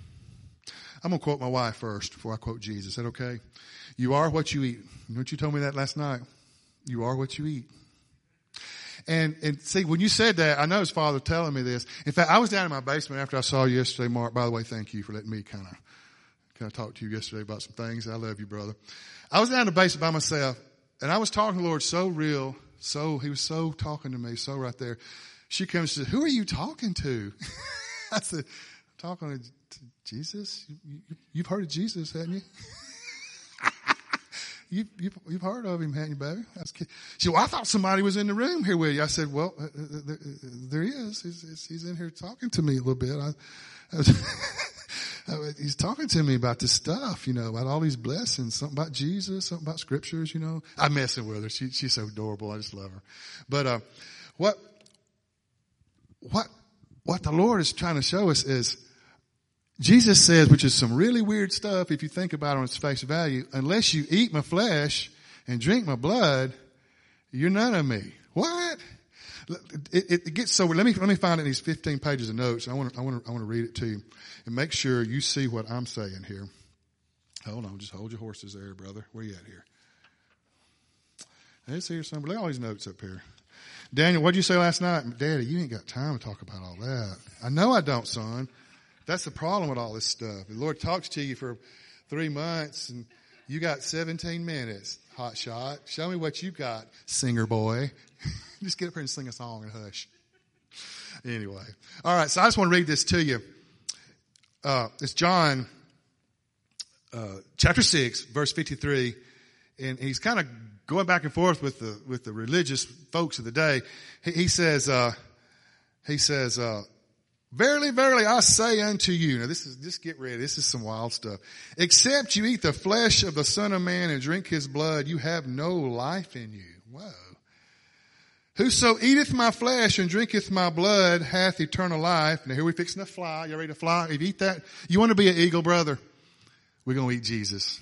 I'm going to quote my wife first before I quote Jesus. Is that okay? You are what you eat. You know what you told me that last night? You are what you eat. And, and see, when you said that, I know his Father telling me this. In fact, I was down in my basement after I saw you yesterday, Mark. By the way, thank you for letting me kind of, kind of talk to you yesterday about some things. I love you, brother. I was down in the basement by myself, and I was talking to the Lord so real, so, he was so talking to me, so right there. She comes and says, who are you talking to? I said, talking to Jesus? You, you, you've heard of Jesus, haven't you? you, you? You've heard of him, haven't you, baby? She said, well, I thought somebody was in the room here with you. I said, well, uh, there, there he is. He's, he's in here talking to me a little bit. I, I was, he's talking to me about this stuff, you know, about all these blessings, something about Jesus, something about scriptures, you know. I'm messing with her. She, she's so adorable. I just love her. But, uh, what, What, what the Lord is trying to show us is, Jesus says, which is some really weird stuff if you think about it on its face value, unless you eat my flesh and drink my blood, you're none of me. What? It, it, it gets so, let me, let me find it in these fifteen pages of notes. I want to, I want to, I want to read it to you and make sure you see what I'm saying here. Hold on, just hold your horses there, brother. Where you at here? It's here somewhere. Look at all these notes up here. Daniel, what did you say last night? Daddy, you ain't got time to talk about all that. I know I don't, son. That's the problem with all this stuff. The Lord talks to you for three months and you got seventeen minutes. Hot shot. Show me what you got, singer boy. Just get up here and sing a song and hush. Anyway. All right, so I just want to read this to you. Uh, it's John uh, chapter six, verse fifty-three. And he's kind of going back and forth with the with the religious folks of the day. He, he says, uh, he says, uh, verily, verily, I say unto you. Now this is, just get ready. This is some wild stuff. Except you eat the flesh of the Son of Man and drink his blood, you have no life in you. Whoa. Whoso eateth my flesh and drinketh my blood hath eternal life. Now here we fixing to fly. You ready to fly? If you eat that, you want to be an eagle, brother? We're going to eat Jesus.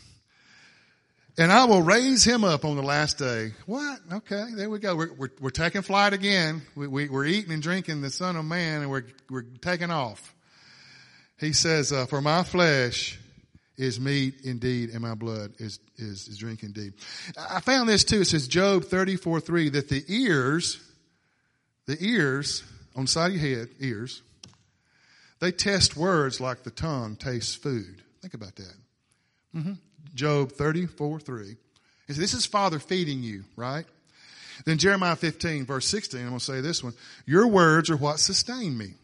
And I will raise him up on the last day. What? Okay, there we go. We're, we're, we're taking flight again. We, we, we're eating and drinking the Son of Man and we're, we're taking off. He says, uh, for my flesh is meat indeed and my blood is, is, is drink indeed. I found this too. It says Job thirty-four three that the ears, the ears on the side of your head, ears, they test words like the tongue tastes food. Think about that. Mm-hmm. Job thirty-four three. He said, this is Father feeding you, right? Then Jeremiah fifteen, verse sixteen, I'm going to say this one. Your words are what sustain me.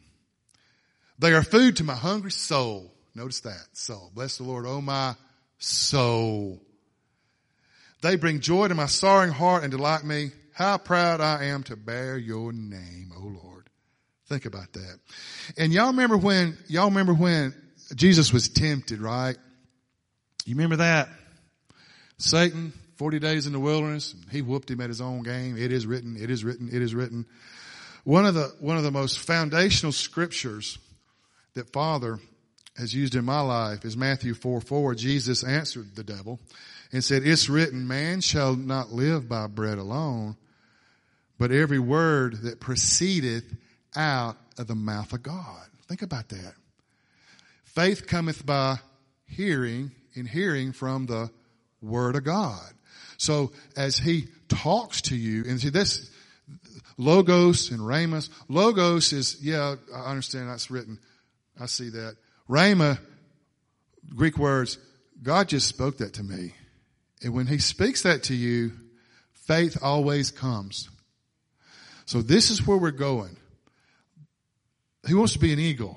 They are food to my hungry soul. Notice that, soul. Bless the Lord, oh my soul. They bring joy to my sorrowing heart and delight me. How proud I am to bear your name, oh Lord. Think about that. And y'all remember when, y'all remember when Jesus was tempted, right? You remember that? Satan, forty days in the wilderness, he whooped him at his own game. It is written, it is written, it is written. One of the, one of the most foundational scriptures that Father has used in my life is Matthew four four. Jesus answered the devil and said, it's written, man shall not live by bread alone, but every word that proceedeth out of the mouth of God. Think about that. Faith cometh by hearing, in hearing from the Word of God. So as he talks to you, and see this, logos and rhema. Logos is, yeah, I understand that's written. I see that. Rhema, Greek words, God just spoke that to me. And when he speaks that to you, faith always comes. So this is where we're going. He wants to be an eagle.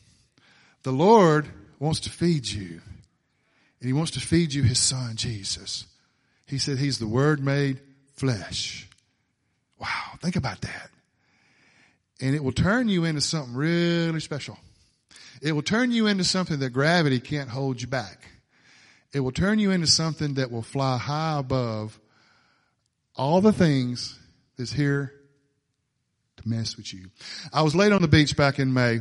The Lord wants to feed you. And he wants to feed you his son, Jesus. He said he's the Word made flesh. Wow, think about that. And it will turn you into something really special. It will turn you into something that gravity can't hold you back. It will turn you into something that will fly high above all the things that's here to mess with you. I was laid on the beach back in May.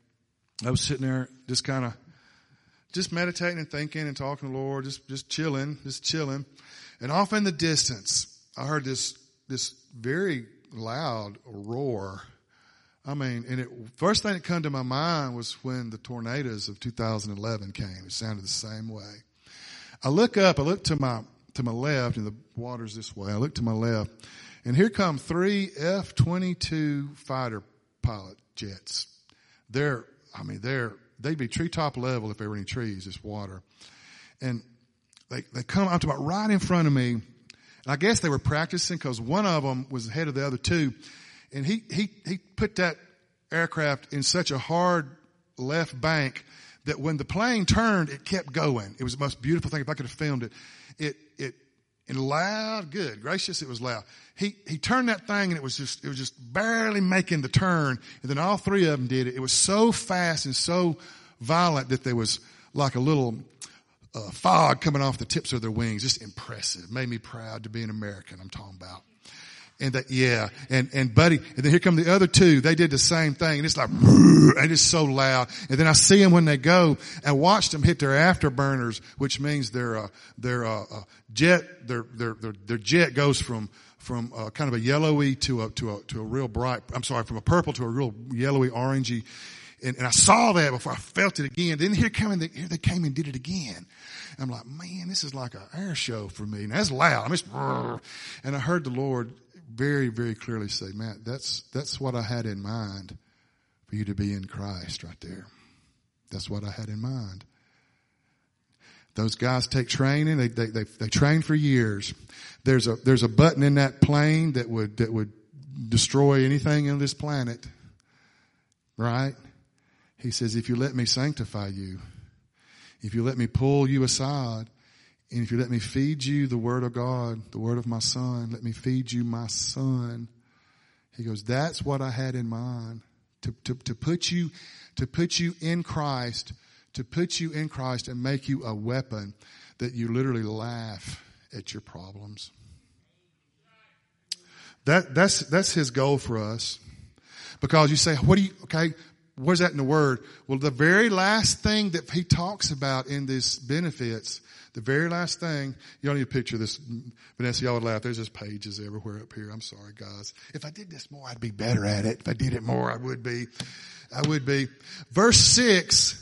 I was sitting there just kind of just meditating and thinking and talking to the Lord, just, just chilling, just chilling. And off in the distance, I heard this, this very loud roar. I mean, and it, first thing that came to my mind was when the tornadoes of two thousand eleven came. It sounded the same way. I look up, I look to my, to my left, and the water's this way. I look to my left, and here come three F twenty-two fighter pilot jets. They're, I mean, they're, they'd be treetop level if there were any trees, this water. And they, they come up to about right in front of me. And I guess they were practicing because one of them was ahead of the other two. And he, he, he put that aircraft in such a hard left bank that when the plane turned, it kept going. It was the most beautiful thing. If I could have filmed it, it, it, and loud, good, gracious, it was loud. He, he turned that thing and it was just, it was just barely making the turn. And then all three of them did it. It was so fast and so violent that there was like a little uh, fog coming off the tips of their wings. Just impressive. Made me proud to be an American, I'm talking about. And that, yeah, and, and buddy, and then here come the other two. They did the same thing. And it's like, and it's so loud. And then I see them when they go and watch them hit their afterburners, which means their, uh, their, uh, uh, jet, their, their, their, their jet goes from, from, uh, kind of a yellowy to a, to a, to a real bright, I'm sorry, from a purple to a real yellowy, orangey. And, and I saw that before I felt it again. Then here, came, here they came and did it again. I'm like, man, this is like an air show for me. And that's loud. I mean, and I heard the Lord very, very clearly say, Matt, that's, that's what I had in mind for you to be in Christ right there. That's what I had in mind. Those guys take training. They, they, they, they train for years. There's a, there's a button in that plane that would, that would destroy anything on this planet. Right? He says, if you let me sanctify you, if you let me pull you aside, and if you let me feed you the word of God, the word of my son, let me feed you my son. He goes, that's what I had in mind. To, to, to put you, to put you in Christ, to put you in Christ and make you a weapon that you literally laugh at your problems. That, that's, that's his goal for us. Because you say, what do you, okay, where's that in the word? Well, the very last thing that he talks about in this benefits, the very last thing, you don't need a picture of this. Vanessa, y'all would laugh. There's just pages everywhere up here. I'm sorry, guys. If I did this more, I'd be better at it. If I did it more, I would be. I would be. Verse six,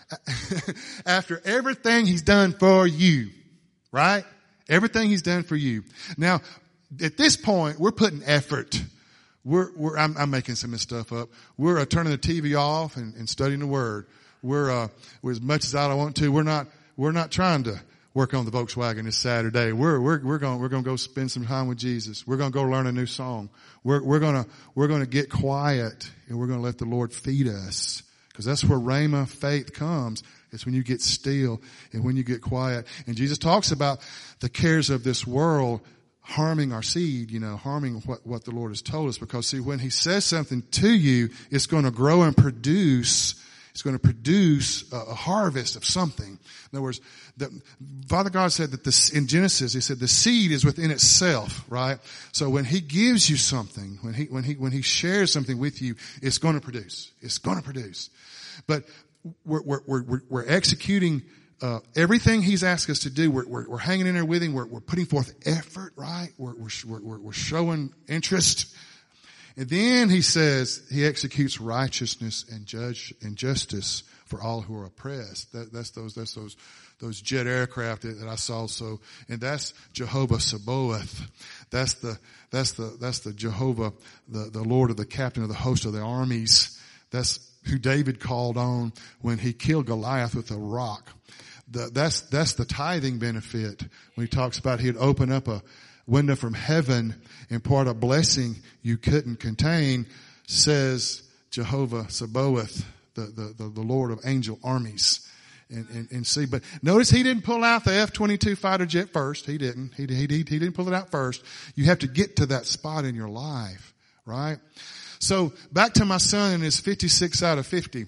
after everything he's done for you, right? Everything he's done for you. Now, at this point, we're putting effort. We're, we're, I'm, I'm making some of this stuff up. We're uh, turning the T V off and, and studying the Word. We're, uh, we're as much as I don't want to. We're not, we're not trying to work on the Volkswagen this Saturday. We're, we're, we're going, we're going to go spend some time with Jesus. We're going to go learn a new song. We're, we're going to, we're going to get quiet and we're going to let the Lord feed us. Cause that's where Rhema faith comes. It's when you get still and when you get quiet. And Jesus talks about the cares of this world harming our seed, you know, harming what, what the Lord has told us. Because see, when he says something to you, it's going to grow and produce, it's going to produce a, a harvest of something. In other words, the, Father God said that this, in Genesis, he said the seed is within itself, right? So when he gives you something, when he, when he, when he shares something with you, it's going to produce. It's going to produce. But we're, we're, we're, we're executing Uh, everything he's asked us to do, we're, we're, we're hanging in there with him. We're, we're putting forth effort, right? We're, we're, we're, we're showing interest. And then he says he executes righteousness and judge and justice for all who are oppressed. That, that's those, that's those, those jet aircraft that, that I saw. So, and that's Jehovah Sabaoth. That's the, that's the, that's the Jehovah, the, the Lord of the captain of the host of the armies. That's who David called on when he killed Goliath with a rock. The, that's, that's the tithing benefit. When he talks about he'd open up a window from heaven and pour out a blessing you couldn't contain, says Jehovah Sabaoth, the, the, the, the Lord of angel armies. And, and, and see, but notice he didn't pull out the F twenty-two fighter jet first. He didn't. He, he, he, he didn't pull it out first. You have to get to that spot in your life, right? So back to my son and his fifty-six out of fifty.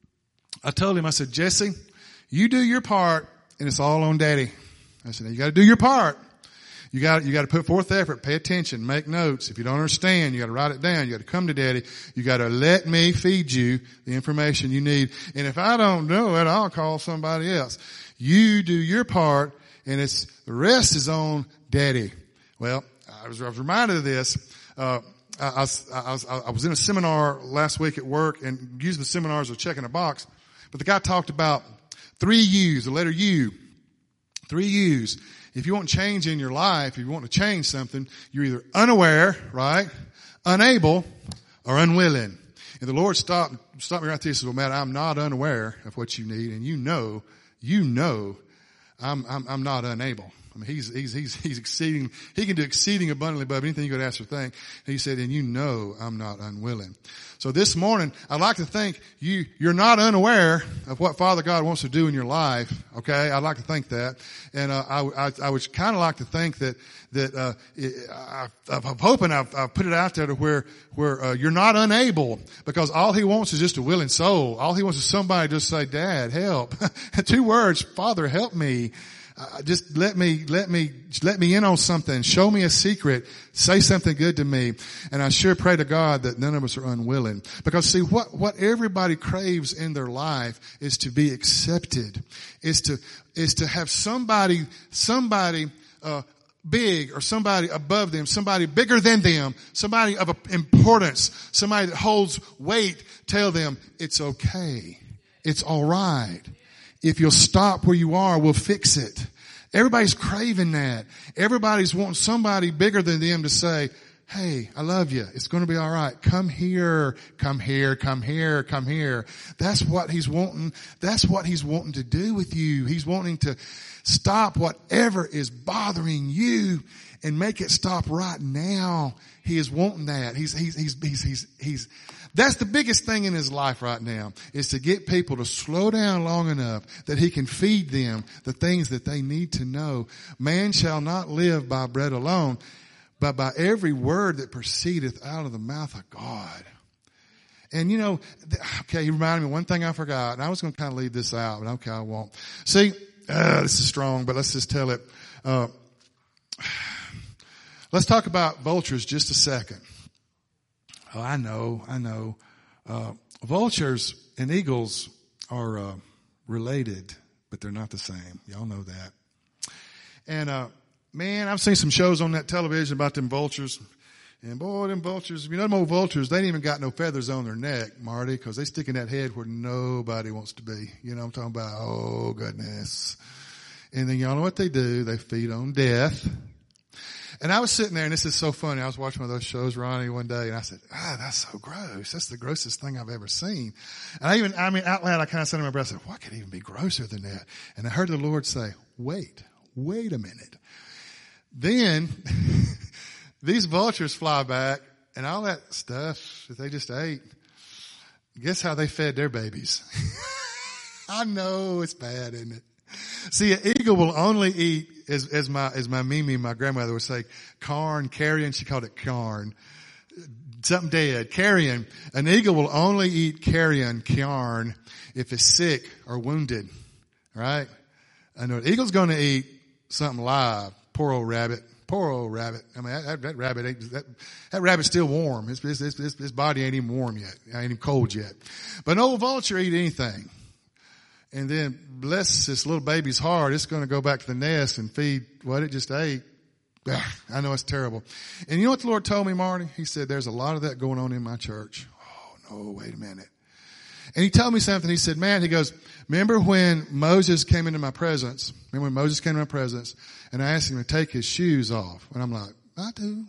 I told him, I said, Jesse, you do your part and it's all on daddy. I said, now you got to do your part. You got, you got to put forth effort, pay attention, make notes. If you don't understand, you got to write it down. You got to come to daddy. You got to let me feed you the information you need. And if I don't know it, I'll call somebody else. You do your part and it's, the rest is on daddy. Well, I was, I was reminded of this. Uh, I, I, was, I, was, I was in a seminar last week at work and using the seminars as checking a box. But the guy talked about three U's, the letter U. Three U's. If you want change in your life, if you want to change something, you're either unaware, right, unable, or unwilling. And the Lord stopped, stopped me right there and said, well, Matt, I'm not unaware of what you need. And you know, you know, I'm, I'm, I'm not unable. I mean, he's, he's, he's, he's exceeding, he can do exceeding abundantly above anything you could ask or think. And he said, and you know I'm not unwilling. So this morning, I'd like to think you, you're not unaware of what Father God wants to do in your life. Okay. I'd like to think that. And, uh, I, I, I would kind of like to think that, that, uh, I, I'm hoping I've, I've put it out there to where, where, uh, you're not unable, because all he wants is just a willing soul. All he wants is somebody to just say, Dad, help. Two words, Father, help me. Uh, just let me, let me, let me in on something. Show me a secret. Say something good to me. And I sure pray to God that none of us are unwilling. Because see, what, what everybody craves in their life is to be accepted. Is to, is to have somebody, somebody, uh, big or somebody above them, somebody bigger than them, somebody of importance, somebody that holds weight, tell them it's okay. It's all right. If you'll stop where you are, we'll fix it. Everybody's craving that. Everybody's wanting somebody bigger than them to say, hey, I love you. It's going to be all right. Come here, come here, come here, come here. That's what he's wanting. That's what he's wanting to do with you. He's wanting to stop whatever is bothering you and make it stop right now. He is wanting that. He's, he's, he's, he's, he's, he's, that's the biggest thing in his life right now, is to get people to slow down long enough that he can feed them the things that they need to know. Man shall not live by bread alone, but by every word that proceedeth out of the mouth of God. And you know, okay, he reminded me one thing I forgot, and I was going to kind of leave this out, but okay, I won't. See, uh, this is strong, but let's just tell it. Uh, let's talk about vultures just a second. Oh, I know, I know. Uh, vultures and eagles are uh, related, but they're not the same. Y'all know that. And uh, man, I've seen some shows on that television about them vultures. And boy, them vultures, you know them old vultures, they ain't even got no feathers on their neck, Marty, because they stick in that head where nobody wants to be. You know what I'm talking about? Oh, goodness. And then y'all know what they do? They feed on death. And I was sitting there, and this is so funny. I was watching one of those shows, Ronnie, one day, and I said, ah, that's so gross. That's the grossest thing I've ever seen. And I even, I mean, out loud, I kind of said to my breath, I said, what could even be grosser than that? And I heard the Lord say, wait, wait a minute. Then these vultures fly back, and all that stuff that they just ate, guess how they fed their babies? I know it's bad, isn't it? See, an eagle will only eat, as, as my, as my Mimi, my grandmother would say, carn, carrion. She called it carn. Something dead. Carrion. An eagle will only eat carrion, carn, if it's sick or wounded. Right? I know an eagle's going to eat something live. Poor old rabbit. Poor old rabbit. I mean, that, that rabbit ain't, that, that rabbit's still warm. His, his, his, his body ain't even warm yet. Ain't even cold yet. But an old vulture eat anything. And then, bless this little baby's heart, it's going to go back to the nest and feed what it just ate. Ugh, I know it's terrible. And you know what the Lord told me, Marty? He said, there's a lot of that going on in my church. Oh, no, wait a minute. And he told me something. He said, man, he goes, remember when Moses came into my presence? Remember when Moses came into my presence? And I asked him to take his shoes off. And I'm like, I do.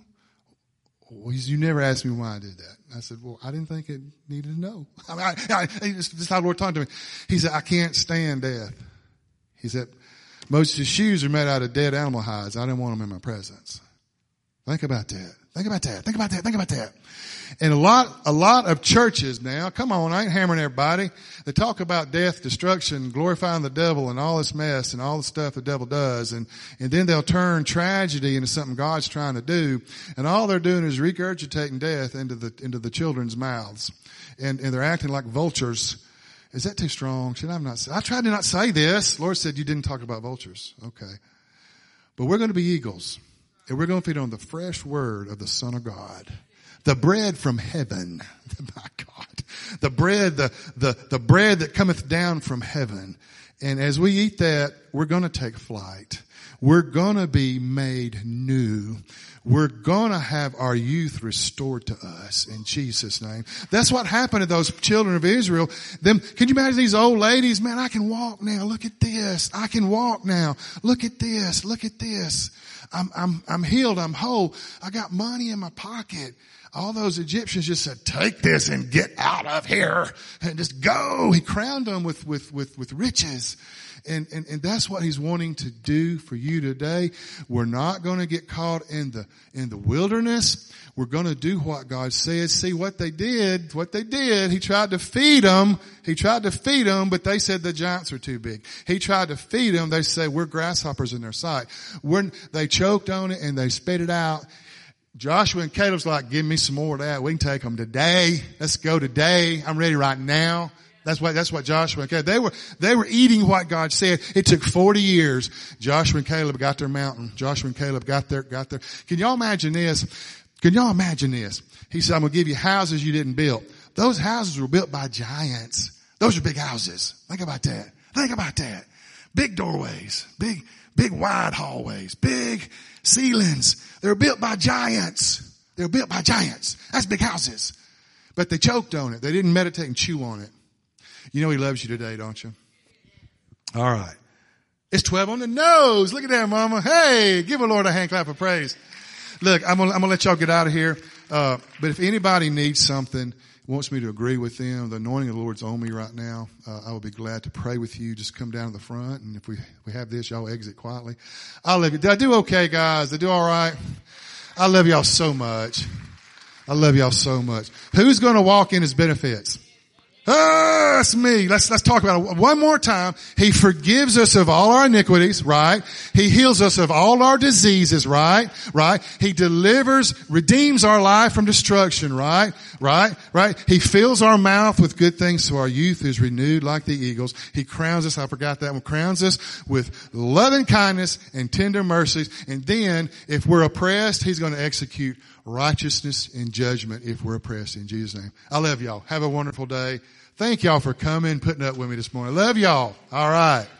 Well, you never asked me why I did that. I said, well, I didn't think it needed to know. I mean, I, I, this is how the Lord talked to me. He said, I can't stand death. He said, Moses' shoes are made out of dead animal hides. I didn't want them in my presence. Think about that. Think about that. Think about that. Think about that. And a lot, a lot of churches now, come on, I ain't hammering everybody. They talk about death, destruction, glorifying the devil and all this mess and all the stuff the devil does. And, and then they'll turn tragedy into something God's trying to do. And all they're doing is regurgitating death into the, into the children's mouths. And, and they're acting like vultures. Is that too strong? Should I not say? I tried to not say this. Lord said you didn't talk about vultures. Okay. But we're going to be eagles. And we're going to feed on the fresh word of the Son of God. The bread from heaven. My God. The bread, the, the, the bread that cometh down from heaven. And as we eat that, we're going to take flight. We're going to be made new. We're going to have our youth restored to us in Jesus' name. That's what happened to those children of Israel. Them, can you imagine these old ladies? Man, I can walk now. Look at this. I can walk now. Look at this. Look at this. I'm, I'm, I'm healed. I'm whole. I got money in my pocket. All those Egyptians just said, take this and get out of here and just go. He crowned them with, with, with, with riches. And, and, and that's what he's wanting to do for you today. We're not going to get caught in the, in the wilderness. We're going to do what God says. See what they did, what they did. He tried to feed them. He tried to feed them, but they said the giants are too big. He tried to feed them. They say we're grasshoppers in their sight. When they choked on it and they spit it out. Joshua and Caleb's like, give me some more of that. We can take them today. Let's go today. I'm ready right now. That's what, that's what Joshua and Caleb, they were, they were eating what God said. It took forty years. Joshua and Caleb got their mountain. Joshua and Caleb got their, got their, can y'all imagine this? Can y'all imagine this? He said, I'm going to give you houses you didn't build. Those houses were built by giants. Those are big houses. Think about that. Think about that. Big doorways, big, big wide hallways, big ceilings. They were built by giants. They were built by giants. That's big houses. But they choked on it. They didn't meditate and chew on it. You know he loves you today, don't you? All right. It's twelve on the nose. Look at that, mama. Hey, give the Lord a hand clap of praise. Look, I'm gonna, I'm gonna let y'all get out of here. Uh, but if anybody needs something, wants me to agree with them, the anointing of the Lord's on me right now. Uh, I will be glad to pray with you. Just come down to the front, and if we, we have this, y'all exit quietly. I love you. Did I do okay, guys? Did I do all right? I love y'all so much. I love y'all so much. Who's going to walk in his benefits? Ah, that's me. Let's, let's talk about it one more time. He forgives us of all our iniquities, right? He heals us of all our diseases, right? Right? He delivers, redeems our life from destruction, right? Right? Right? He fills our mouth with good things so our youth is renewed like the eagles. He crowns us, I forgot that one, crowns us with loving kindness and tender mercies. And then, if we're oppressed, he's going to execute righteousness and judgment if we're oppressed in Jesus' name. I love y'all. Have a wonderful day. Thank y'all for coming, putting up with me this morning. Love y'all. All right.